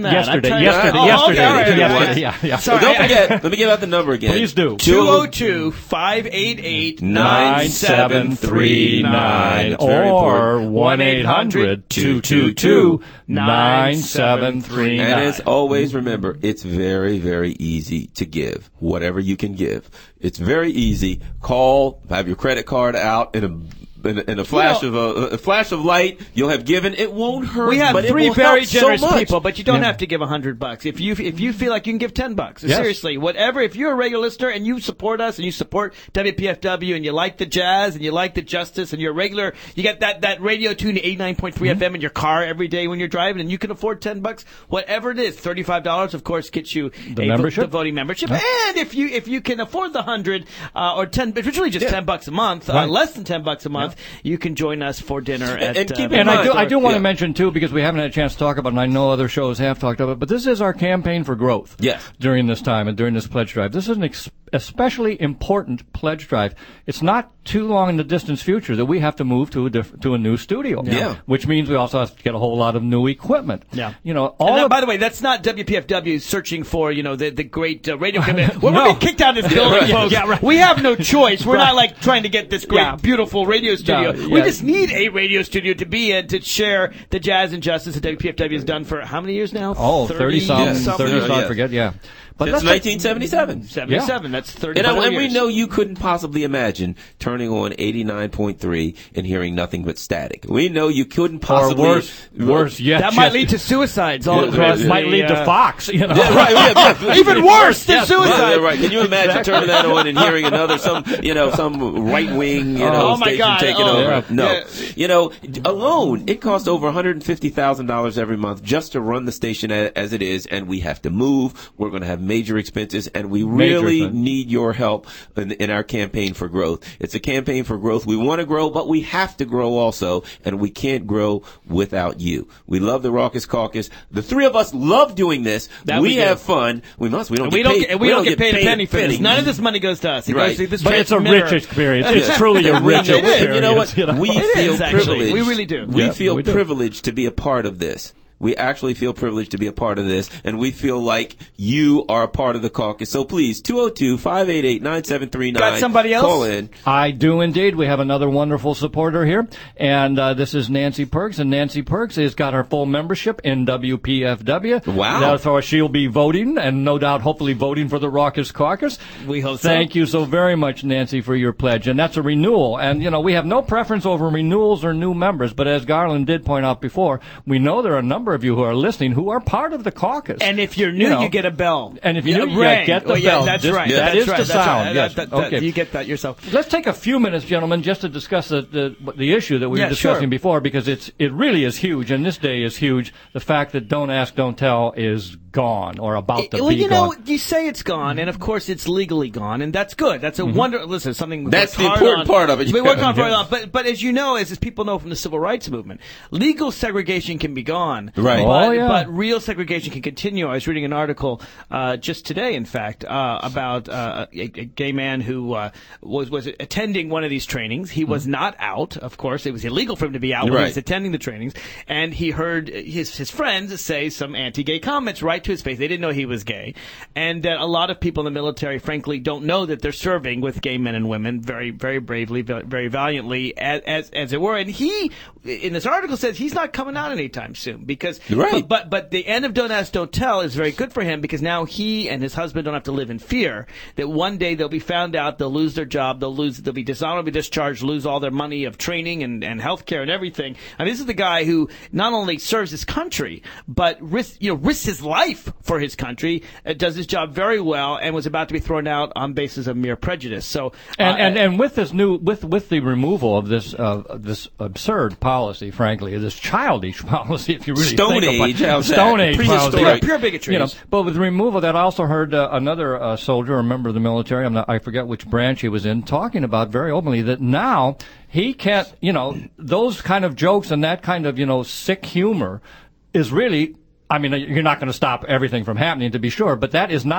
that. Yesterday, I yesterday, oh, yesterday, okay, all right, yesterday, all right. yeah, yeah. Sorry, Don't I- forget, let me give out the number again. Please do. two oh two, five eight eight, nine seven three nine. It's very or important. one eight hundred two two two nine seven three nine. And as always, remember, it's very, very easy to give, whatever you can give. It's very easy. Call, have your credit card out in a in a, in a flash You know, of a, a flash of light. You'll have given. It won't hurt. We have but three it will very help so generous much. people, but you don't Yeah. have to give a hundred bucks. If you if you feel like you can give ten bucks, Yes. seriously, whatever. If you're a regular listener and you support us and you support W P F W and you like the jazz and you like the justice and you're a regular, you get that that radio tune eighty-nine point three Mm-hmm. F M in your car every day when you're driving, and you can afford ten bucks, whatever it is. Thirty-five dollars, of course, gets you The a, membership? the voting membership. Yeah. And if you if you can afford the hundred uh, or ten, it's really just Yeah. ten bucks a month, uh, Right. less than ten bucks a month, you can join us for dinner at. and uh, keep in And I do, mind- I do want to Yeah. mention, too, because we haven't had a chance to talk about it, and I know other shows have talked about it, but this is our campaign for growth. Yes. During this time and during this pledge drive. This is an ex- especially important pledge drive. It's not too long in the distant future that we have to move to a diff- to a new studio. Yeah. Which means we also have to get a whole lot of new equipment. Yeah. You know, And all that, of, by the way, that's not W P F W searching for, you know, the, the great uh, radio commitment. Well, No. we're getting kicked out of this building, right. folks. Yeah, right. We have no choice. We're not like trying to get this great, Yeah. beautiful radio studio. No, We yeah. just need a radio studio to be in to share the jazz and justice that W P F W has done for how many years now? oh, thirty something, Yes. thirty Yeah, something, I yeah. forget, yeah. But Since that's nineteen seventy-seven. seventy-seven. That's thirty. And, I, and we years. know you couldn't possibly imagine turning on eighty-nine point three and hearing nothing but static. We know you couldn't or possibly. worse, worse yet. that might just- lead to suicides all Yeah, across. yeah, the, might lead uh, to Fox, you know. Yeah, right. Yeah, yeah. Even worse than Yes. suicide. Yeah, right. Can you imagine turning that on and hearing another some you know some right wing you know Oh, my station God. taking Oh, over? yeah. No, Yeah. you know alone it costs over one hundred fifty thousand dollars every month just to run the station a- as it is, and we have to move. We're going to have major expenses, and we Major really expense. need your help in, in our campaign for growth. It's a campaign for growth. We want to grow, but we have to grow also, and we can't grow without you. We love the Raucous Caucus. The three of us love doing this. That we we do. have fun. We must. We don't. And we get don't paid. get, we don't get paid a penny for this. penny. None of this money goes to us. It Right. goes to this But it's a transmitter. rich experience. It's Yeah. truly a And we rich know- experience. and you know what? you know? We It feel is, actually. privileged. We really do. We Yeah, feel we do. privileged to be a part of this. We actually feel privileged to be a part of this, and we feel like you are a part of the caucus. So please, two oh two, five eight eight, nine seven three nine. Got somebody else? Call in. I do indeed. We have another wonderful supporter here, and uh, this is Nancy Perks. And Nancy Perks has got her full membership in W P F W. Wow. Therefore, she'll be voting, and no doubt, hopefully, voting for the Raucous Caucus. We hope so. Thank you so very much, Nancy, for your pledge. And that's a renewal. And, you know, we have no preference over renewals or new members, but as Garland did point out before, we know there are a number of you who are listening who are part of the caucus. And if you're new, You know, you get a bell. and if you're Yeah, new, you ring. get the Oh, yeah, bell. That's Just- right. that That's is right. the That's sound, right. yes. That- that- Okay. You get that yourself. Let's take a few minutes, gentlemen, just to discuss the the, the issue that we Yeah, were discussing sure. before, because it's it really is huge, and this day is huge. The fact that Don't Ask, Don't Tell is gone or about to well, be you know, gone. you say it's gone, and of course it's legally gone, and that's good. That's a Mm-hmm. wonder. Listen, something we That's worked the hard important on. part of it. We worked on for a Yeah. long, but but as you know, as, as people know from the civil rights movement, legal segregation can be gone, Right. But, Oh, yeah. but real segregation can continue. I was reading an article uh, just today, in fact, uh, about uh, a, a gay man who uh, was was attending one of these trainings. He was not out, of course. It was illegal for him to be out when he Right. was attending the trainings, and he heard his his friends say some anti-gay comments right to his face. They didn't know he was gay, and that a lot of people in the military, frankly, don't know that they're serving with gay men and women very, very bravely, very valiantly, as as, as it were. And he, in this article, says he's not coming out anytime soon because, Right. but, but but the end of Don't Ask, Don't Tell is very good for him because now he and his husband don't have to live in fear that one day they'll be found out, they'll lose their job, they'll lose, they'll be dishonorably discharged, lose all their money of training and and health care and everything. I mean, this is the guy who not only serves his country but risk you know risks his life for his country, uh, does his job very well, and was about to be thrown out on basis of mere prejudice. So And, uh, and and with this new with with the removal of this uh, this absurd policy, frankly, this childish policy, if you really Stone think about Age, it, how's that? Stone Age Prehistoric. policy, Pure- pure bigotry. You know, but with the removal of that, I also heard uh, another uh, soldier, a member of the military, I'm not, I forget which branch he was in, talking about very openly that now he can't, you know, those kind of jokes and that kind of, you know, sick humor is really. I mean, you're not going to stop everything from happening, to be sure, but that is not su-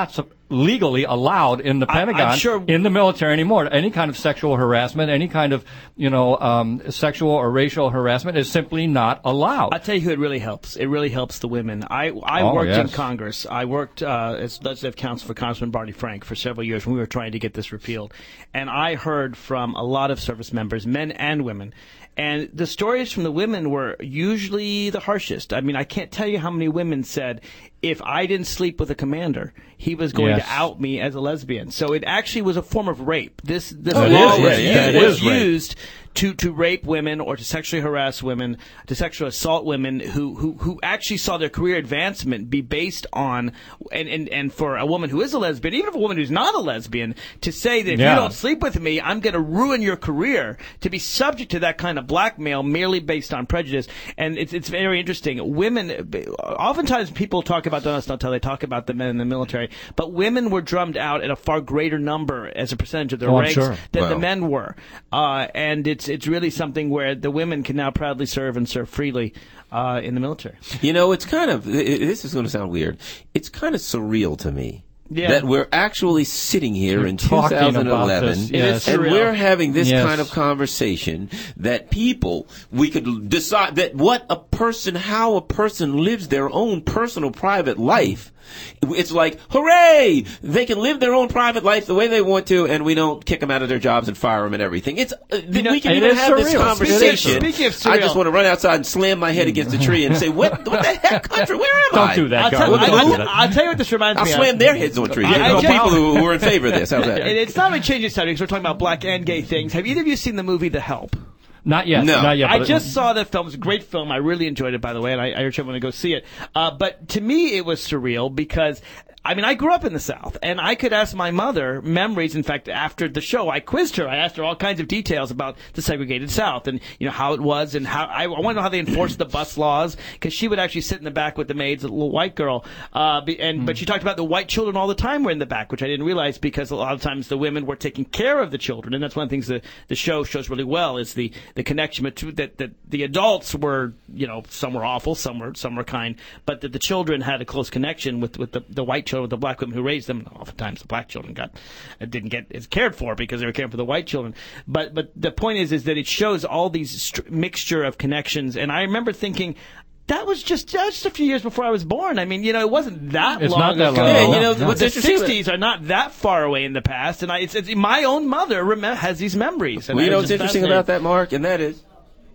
legally allowed in the I- I'm Pentagon, sure- in the military anymore. Any kind of sexual harassment, any kind of, you know, um, sexual or racial harassment is simply not allowed. I'll tell you who it really helps. It really helps the women. I, I Oh, worked in yes. Congress. I worked uh, as legislative counsel for Congressman Barney Frank for several years when we were trying to get this repealed. And I heard from a lot of service members, men and women. And the stories from the women were usually the harshest. I mean, I can't tell you how many women said, if I didn't sleep with a commander, he was going Yes. to out me as a lesbian. So it actually was a form of rape. This this Oh, it law is was, rape. used, Yeah, it was is rape. used to, to rape women or to sexually harass women, to sexually assault women who, who, who actually saw their career advancement be based on, and, and, and for a woman who is a lesbian, even if a woman who's not a lesbian, to say that if Yeah. you don't sleep with me, I'm going to ruin your career, to be subject to that kind of blackmail merely based on prejudice. And it's, it's very interesting. Women, oftentimes people talk about, don't not tell they talk about the men in the military, but women were drummed out at a far greater number as a percentage of their Oh, I'm ranks sure. than Wow. the men were. Uh, and it's it's really something where the women can now proudly serve and serve freely uh, in the military. You know, it's kind of, i- i- this is going to sound weird. It's kind of surreal to me. Yeah. That we're actually sitting here You're in talking about twenty eleven, this, It is yes. and surreal. we're having this Yes. kind of conversation that people, we could decide that what a person, how a person lives their own personal private life. It's like, hooray! They can live their own private life the way they want to, and we don't kick them out of their jobs and fire them and everything. It's uh, know, we can it even is have this surreal. conversation. Speaking of- speaking of I surreal- just want to run outside and slam my head against a tree and say, "What? What the heck, country? Where am Don't I?" do that, I'll, Gar. tell, Don't I, do I'll, that. I'll tell you what this reminds I'll me slam of. their heads on trees. I- I You know, just- people who, who are in favor of this. How's that? And it's not really changing subjects. We're talking about black and gay things. Have either of you seen the movie The Help? Not yet. No. Not yet. I but- just saw that film. It's a great film. I really enjoyed it, by the way, and I, I urge everyone to go see it. Uh, but to me, it was surreal because, I mean, I grew up in the South, and I could ask my mother memories. In fact, after the show, I quizzed her. I asked her all kinds of details about the segregated South and, you know, how it was and how, I, I want to know how they enforced the bus laws, because she would actually sit in the back with the maids, a little white girl. Uh, be, and, Mm. but she talked about the white children all the time were in the back, which I didn't realize because a lot of times the women were taking care of the children. And that's one of the things the, the show shows really well is the, the connection between that, that the adults were, you know, some were awful, some were, some were kind, but that the children had a close connection with, with the, the white children, with the black women who raised them. Oftentimes the black children got, uh, didn't get as cared for because they were caring for the white children. But, but the point is, is that it shows all these str- mixture of connections. And I remember thinking, that was just that was just a few years before I was born. I mean, you know, it wasn't that It's long not that ago. long ago. Yeah, you know, the what's interesting- sixties are not that far away in the past, and I, it's, it's my own mother rem- has these memories. And Well, you I know was what's just interesting fascinated. about that, Mark? And that is,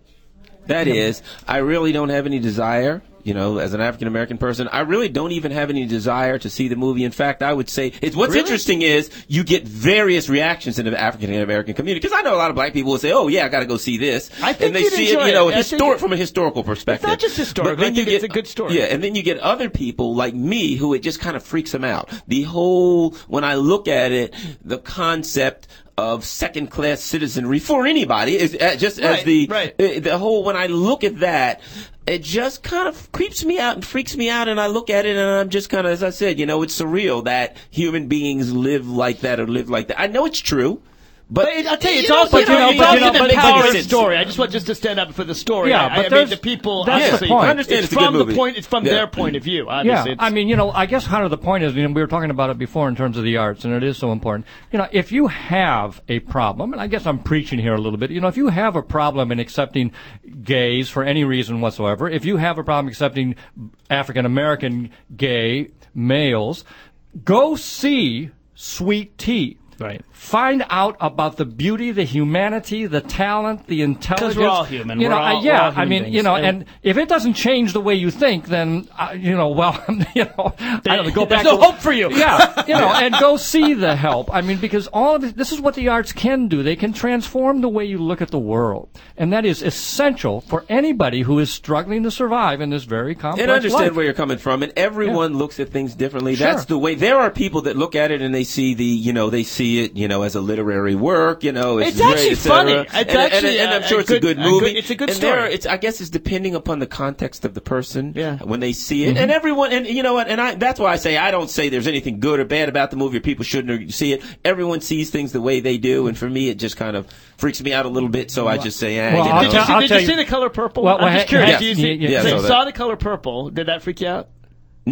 that is, I really don't have any desire, you know, as an African American person, I really don't even have any desire to see the movie. In fact, I would say, it's what's Really? interesting is you get various reactions in the African American community. Because I know a lot of black people will say, "Oh yeah, I got to go see this," I think and they you'd see enjoy it, you know, it. I think histor- it- from a historical perspective. not just historical. But then I you think it's a good story. Yeah, and then you get other people like me who it just kind of freaks them out. The whole, when I look at it, the concept of second-class citizenry for anybody is uh, just as Right, the right. uh, the whole. When I look at that, it just kind of creeps me out and freaks me out, and I look at it and I'm just kind of, as I said, you know, it's surreal that human beings live like that or live like that. I know it's true. But, But it, I'll tell you, it's know, also, you know, it's but also you know, the but it makes power of sense. story. I just want just to stand up for the story. Yeah, I, but I mean, there's- the people. that's the obviously, point. I understand it's, it's a good from movie. the point. It's from Yeah. their point of view. Yeah, Obviously, it's, I mean, you know, I guess kind of the point is, you know, we were talking about it before in terms of the arts, and it is so important. You know, if you have a problem, and I guess I'm preaching here a little bit, you know, if you have a problem in accepting gays for any reason whatsoever, if you have a problem accepting African American gay males, go see Sweet Tea. Right. Find out about the beauty, the humanity, the talent, the intelligence. we're all human. You We're know, all- I- we're yeah. all I human mean, beings. you know, And- and if it doesn't change the way you think, then uh, you know, well, you know, I don't know, go There's back. no to, hope for you. Yeah, you know, and go see The Help. I mean, because all of this, this is what the arts can do. They can transform the way you look at the world, and that is essential for anybody who is struggling to survive in this very complex And understand life. where you're coming from, and everyone looks at things differently. Sure. That's the way. There are people that look at it and they see the, you know, they see it, you know, as a literary work. You know, it's, It's actually great, et cetera. funny. It's and, and- actually and, I'm a- sure a it's a good- good a movie. good- it's a good and there, story. it's, I guess, it's depending upon the context of the person. Yeah. When they see it, and everyone, and you know what, and I, that's why I say I don't say there's anything good or bad about the movie, or people shouldn't see it. Everyone sees things the way they do, and for me, it just kind of freaks me out a little bit. So I just say, eh, Well, you I'll know. Did you, tell- see, I'll did tell you see you- the color purple? Well, I'm well, just curious. yeah, Do you see? yeah, yeah, so I you saw saw that. the color purple. Did that freak you out? No.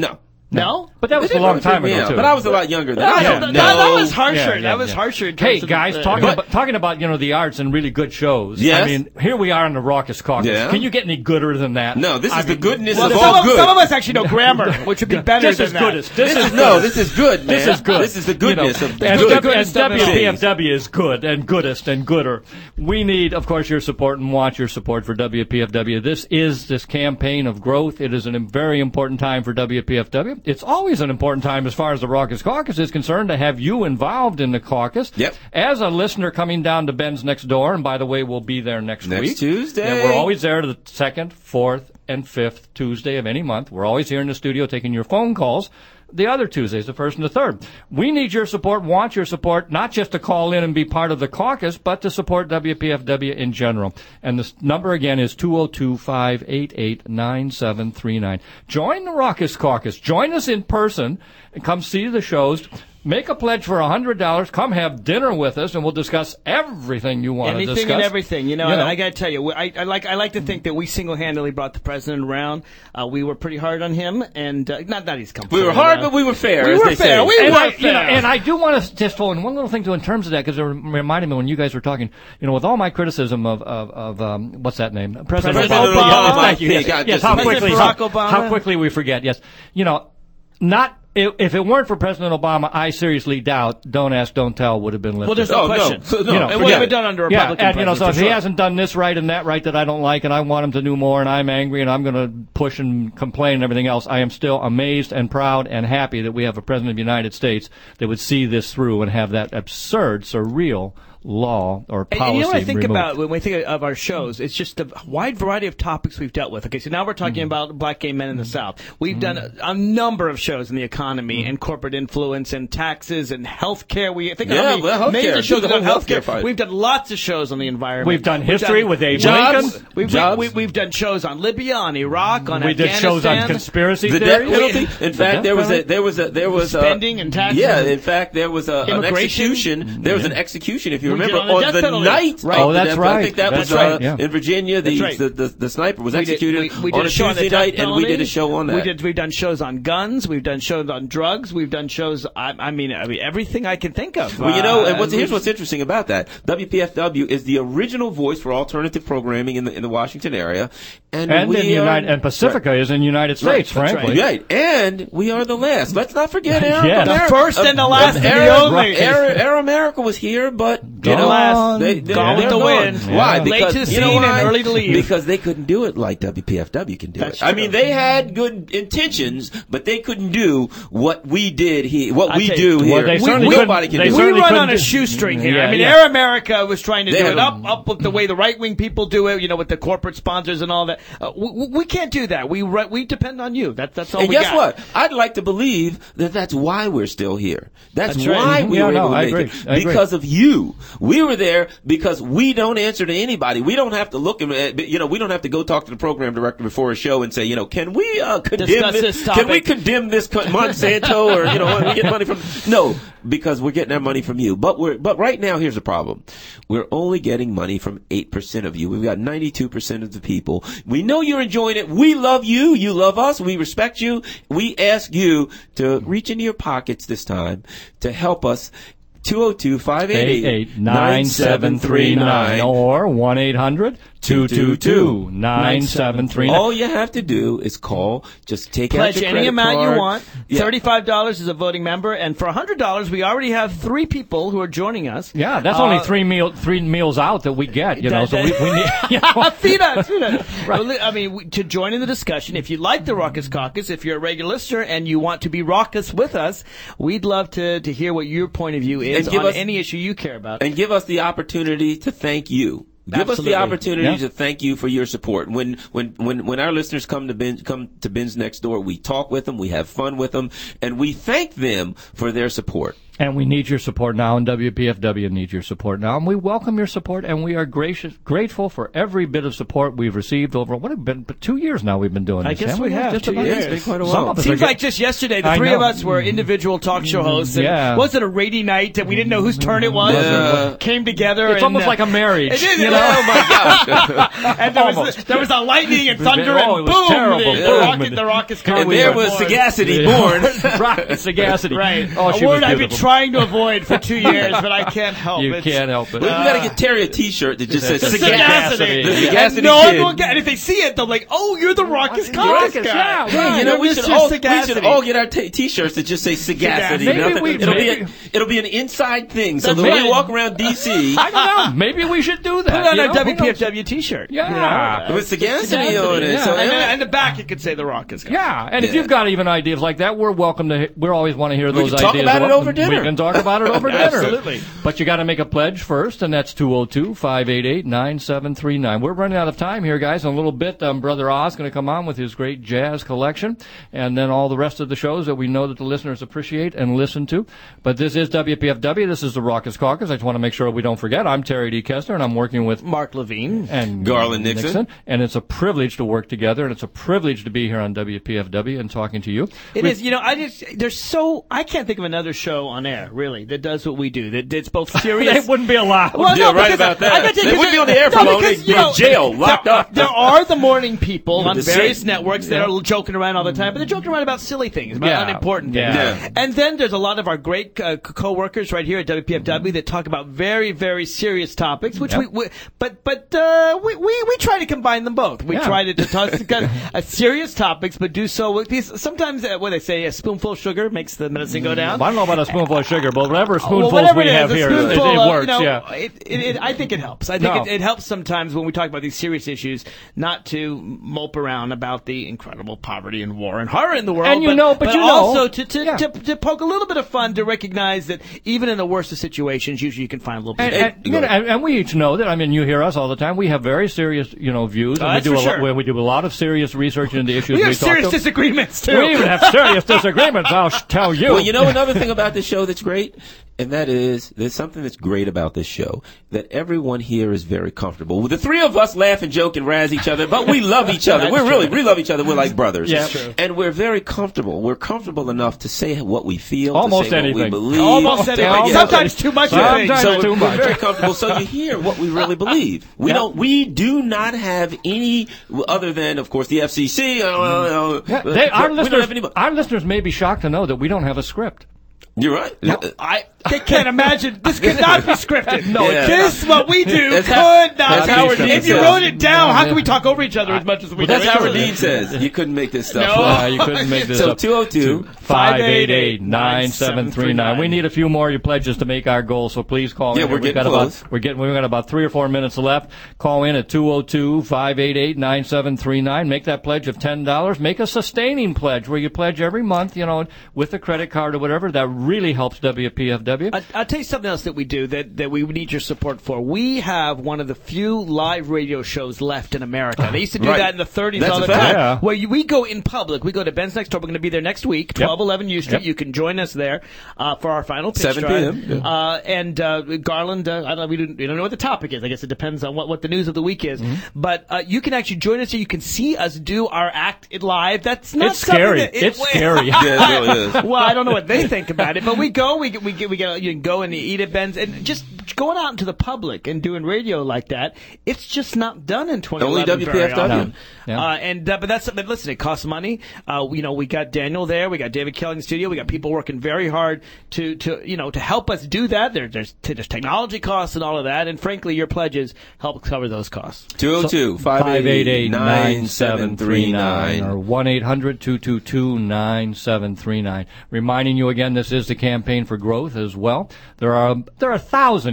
No? But that was They a did long really time freak me ago, out, too. But I was a lot younger than That, I Yeah. am that, now. that was harsher. Yeah, yeah, that was yeah. harsher. In Hey terms of guys, the, talking But- about talking about you know the arts and really good shows. Yes. I mean, here we are in the Raucous Caucus. Yeah. Can you get any gooder than that? No, this I is the mean, goodness well, of some, all of, good. some of us actually know grammar, which would be better This than is that. goodest. This This is no. This is good, man. This is good. This is the goodness You know, of and, good. W- and Goodest of it W all. P F W is good and goodest and gooder. We need, of course, your support and want your support for W P F W. This is this campaign of growth. It is a very important time for W P F W. It's always an important time as far as the Raucous Caucus is concerned to have you involved in the caucus. Yep. As a listener coming down to Ben's next door, and by the way, we'll be there next, Next week. Tuesday. Yeah, we're always there the second, fourth, and fifth Tuesday of any month. We're always here in the studio taking your phone calls. The other Tuesdays, the first and the third. We need your support, want your support, not just to call in and be part of the caucus, but to support W P F W in general. And the number again is two oh two, five eight eight, nine seven three nine. Join the Raucous Caucus. Join us in person and come see the shows. Make a pledge for one hundred dollars. Come have dinner with us, and we'll discuss everything you want to discuss. Anything and everything, you know. You know. I got to tell you, I, I like I like to think that we single-handedly brought the president around. Uh, we were pretty hard on him, and uh, not that he's come. We were forward, hard, uh, but we were fair. We as were they fair. say. We and were I, you know, fair. and I do want to just throw in one little thing to in terms of that because it reminded me when you guys were talking. You know, with all my criticism of of, of um, what's that name, President, President Obama. Obama. Yes, thank you. I Yes, think I yes, just- how President quickly Barack how, Obama. how quickly we forget. Yes, you know, not. If, if it weren't for President Obama, I seriously doubt "Don't Ask, Don't Tell" would have been lifted. Well, there's no Oh, no. question. So, no, You know, it would have forget been it. done under a Yeah, Republican and you know, so president, if for he sure. hasn't done this right and that right that I don't like, and I want him to do more, and I'm angry and I'm going to push and complain and everything else, I am still amazed and proud and happy that we have a president of the United States that would see this through and have that absurd, surreal law or And- policy and you know what I think removed. about when we think of our shows? It's just the wide variety of topics we've dealt with. Okay, so now we're talking Mm-hmm. about black gay men in the South. We've done a, a number of shows in the economy Mm-hmm. and corporate influence and taxes and healthcare. We think Yeah, of how many well, healthcare. major Do shows the on whole healthcare healthcare. fight. We've done lots of shows on the environment. We've done We've history done with Abe jobs. Lincoln. We've, Jobs. we, we've done shows on Libya, on Iraq, on We did Afghanistan. shows on conspiracy The death theories. penalty. In The fact, death there was a penalty? there was a there was a, Spending and taxes. Yeah, in fact, there was a, an Immigration. execution. There was an execution, if you We did remember, on the on death the penalty. night. Right. of Oh, the that's death- right. I think that That's was right, uh, yeah. in Virginia. The, That's right. the, the the sniper was We did- executed we- we did on a show on the Tuesday death night, and we penalty. did a show on that. We did. We've done shows on guns. We've done shows on drugs. We've done shows. I, I mean, I mean, everything I can think of. Well, you know, Uh, and what's, we- here's what's interesting about that. W P F W is the original voice for alternative programming in the in the Washington area, and, And we in are, United, and Pacifica is in the United States, Right, frankly. Right, and we are the last. Let's not forget Air Yeah. America. The first and the last and the Air, only. Air, Air America was here, but you Gone. know, Last. they, they, Gone they're with the gone. wind. Why? Yeah. Because Late to the you know scene and why? early to leave. Because they couldn't do it like W P F W can do That's it. I true. mean, they had good intentions, but they couldn't do what we did here. What I we tell do you, here. Well, they we, certainly nobody couldn't- can they do we it. certainly run couldn't on a do- shoestring here. Yeah, I mean, yeah. Air America was trying to They do had it a- up, up with the way the right wing people do it. You know, with the corporate sponsors and all that. Uh, we, we can't do that. We re- we depend on you. That, that's all And we guess got. what? I'd like to believe that that's why we're still here. That's, That's right. why Mhm. we Yeah, were no, able to I make agree. it. I agree. Because of you. We were there because we don't answer to anybody. We don't have to look at, you know, we don't have to go talk to the program director before a show and say, you know, can we uh, condemn Discuss this? this Can we topic. condemn this co- Monsanto or, you know, we get money from? No, because we're getting our money from you. But we're, but right now, here's the problem. We're only getting money from eight percent of you. We've got ninety-two percent of the people. We know you're enjoying it. We love you. You love us. We respect you. We ask you to reach into your pockets this time to help us. two oh two, five eight eight, nine seven three nine or one eight hundred, two two two, nine seven three nine. All you have to do is call. Just take out Pledge your any credit amount card. you want. Yeah. Thirty-five dollars is a voting member, and for a hundred dollars, we already have three people who are joining us. Yeah, that's Uh, only three meal three meals out that we get, you know. That- So we, that- we need, you know. feed us, feed us. Well, li- I mean, we- to join in the discussion, if you like the Raucous Caucus, if you're a regular listener and you want to be raucous with us, we'd love to, to hear what your point of view is And give on us- any issue you care about. And give us the opportunity to thank you. Give Absolutely. us the opportunity Yeah. to thank you for your support. When when when when our listeners come to Ben, come to Ben's Next Door, we talk with them, we have fun with them, and we thank them for their support. And we need your support now, and W P F W needs your support now. And we welcome your support, and we are gracious, grateful for every bit of support we've received over, what have been, but two years now we've been doing I this. guess we have, Just two about- years. It's been quite a Some while. of us Seems are like just yesterday, the I three of know. us were individual talk show hosts. And Yeah. Was it a rainy night that we didn't know whose turn it was? Yeah. And came together. It's and, almost uh, like a marriage. It is. you it know? is. Oh my gosh! And there was, Almost. there was a lightning and thunder Oh, and it was boom, terrible. the, Boom. the rocket, the rocket's coming. And there was sagacity born. Right, sagacity. Right. Oh, she a was word I've been beautiful. trying to avoid for two years, but I can't help You it. can't help it. We got to get Terry a T-shirt that just says The sagacity. Sagacity. The Yeah. sagacity And no one kid. will get, and if they see it, they'll be like, "Oh, you're the Raucous the Caucus Raucous, guy." yeah, Yeah, you know, You're we should Mister all we Sagacity. should all get our t- T-shirts that just say sagacity. Maybe Nothing- we- it'll be maybe- a, it'll be an inside thing. So That's that when right. you walk around D C I don't know. Maybe we should do that. Put on you a know? W P F Who knows? W T-shirt. Yeah. You know? with sagacity Sagacity, on it. yeah. So And yeah. then in the back, it could say the Raucous Caucus. Yeah, and if Yeah. you've got even ideas like that, we're welcome to. We always want to hear those can talk ideas. about it over dinner. We can talk about it over dinner. Absolutely. But you got to make a pledge first, and that's two oh two, five eight eight, nine seven three nine. We're running out of time here, guys. In a little bit, um, Brother Oz going to come on with his great jazz collection, and then all the rest of the shows that we know that the listeners appreciate and listen to. But this is W P F W. This is the Raucous Caucus. I just want to make sure we don't forget. I'm Terry D. Kessler, and I'm working with Mark Levine. and Garland Nixon. and it's a privilege to work together, and it's a privilege to be here on W P F W and talking to you. It We- is, you know, I just, there's so, I can't think of another show on air, really, that does what we do. That it's both serious. They wouldn't be allowed. Well, Yeah, no, right because about I- that. I gotta tell you, They wouldn't be on the air no, for long. because, They'd you be in know, jail, locked there, up. There are the morning people on The various same- networks that are joking around all the time, but they're joking around about silly things, about Yeah. unimportant things. Yeah. Yeah. And then there's a lot of our great uh, co-workers right here at W P F W that talk about very, very serious topics, which Yep. we, we, but but uh, we, we we try to combine them both. We Yeah. try to, to talk uh, serious topics, but do so with these. Sometimes, uh, what they say, a spoonful of sugar makes the medicine go down. I don't know about a spoonful of sugar, but whatever Well, spoonfuls whatever we it is, have a here, it, it spoonful of, works. you know, yeah. It, it, it, I think it helps. I think No. it, it helps sometimes when we talk about these serious issues, not to mope around about the incredible poverty and war and horror in the world. And you but, know- but you know- also to to, Yeah. to to poke a little bit of fun to recognize that even in the worst of situations, usually you can find a little bit. And, of and, you know, and, and we each know that. I mean, you hear us all the time. We have very serious, you know, views, Oh, and we that's do for a lot. sure. We, we do a lot of serious research into issues. we have talk serious to. disagreements too. We even have serious disagreements. I'll sh- tell you. Well, you know another thing about this show that's great? And that is, there's something that's great about this show, that everyone here is very comfortable. The three of us laugh and joke and razz each other, but we love each other. We're really, we love each other. We're like brothers. Yeah. That's true. And we're very comfortable. We're comfortable enough to say what we feel, Almost to say what anything. we believe. Almost to- anything. yeah. Sometimes too much. I think. Sometimes So too we're much. very comfortable, so you hear what we really believe. We Yeah. don't. We do not have any other than, of course, the F C C. Uh, uh, Yeah, uh, they, our we don't listeners, have any. our listeners may be shocked to know that we don't have a script. You're right. I they can't imagine. This could not be scripted. No, Yeah. this what we do That's could how- not. that's be Howard scripted. Dean If you says. wrote it down, how Yeah. can we talk over each other as much as we do? That's It's Howard really- Dean says. You couldn't make this stuff No. up. Uh, you couldn't make this So up. two oh two. five eight eight, nine seven three nine. We need a few more of your pledges to make our goal, so please call Yeah, in. we're We've getting got close. About, we're getting, we've got about three or four minutes left. Call in at two oh two, five eight eight, nine seven three nine. Make that pledge of ten dollars. Make a sustaining pledge where you pledge every month, you know, with a credit card or whatever. That really helps W P F W. I- I'll tell you something else that we do that, that we need your support for. We have one of the few live radio shows left in America. They used to do Right. that in the thirties That's all a the fact. time. Yeah. Where you, we go in public. We go to Ben's Next Door. We're going to be there next week, twelve eleven U Street. Yep. You can join us there uh, for our final pitch seven drive. p.m., yeah. Uh, and uh, Garland, uh, I don't know, we don't, we don't know what the topic is. I guess it depends on what, what the news of the week is. Mm-hmm. But uh, you can actually join us so you can see us do our act live. That's not It's something scary. that- it- It's scary. Yeah, it really is. well, I don't know what they think about it, but we go, we get, we get, we get, you can go and eat at Ben's, and just going out into the public and doing radio like that, it's just not done in twenty eleven. Only W P F W. very often. No. Yeah. Uh, and uh, but that's but listen, it costs money. Uh, you know, we got Daniel there, we got David Kelly in the studio, we got people working very hard to to you know to help us do that. There, there's there's technology costs and all of that, and frankly, your pledges help cover those costs. two oh two, five eight eight, nine seven three nine. or one eight hundred, two two two, nine seven three nine. Reminding you again, this is the campaign for growth as well. There are there are a thousand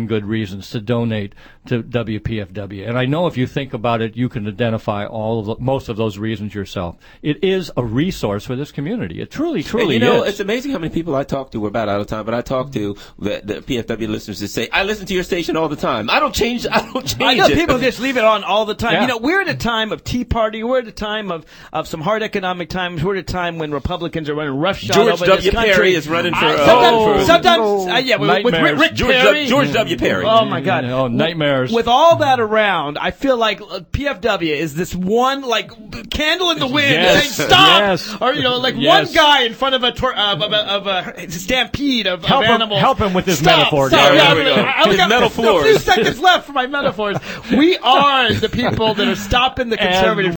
million good reasons to donate to W P F W. And I know if you think about it, you can identify all of the, most of those reasons yourself. It is a resource for this community. It truly, truly and you know, is. It's amazing how many people I talk to. We're about out of time, but I talk to the, the P F W listeners that say, I listen to your station all the time. I don't change, I don't change I know it. people just leave it on all the time. Yeah. You know, we're at a time of Tea Party. We're at a time of, of some hard economic times. We're at a time when Republicans are running roughshod George over W. this country. Perry is running for, I, uh, sometimes, for- sometimes Oh, uh, yeah, with, with Rick, nightmares. Rick George, Perry. George W. Perry. Oh my God! Oh, nightmares. With all that around, I feel like uh, P F W is this one like candle in the wind Yes. saying stop, Yes. or you know, like Yes. one guy in front of a tor- uh, of, a, of a stampede of, Help of him- animals. help him with his Stop, metaphor, Stop. Gary. Yeah, There we I- go. I- I His got metaphors. A few seconds left for my metaphors. We are the people that are stopping the And conservative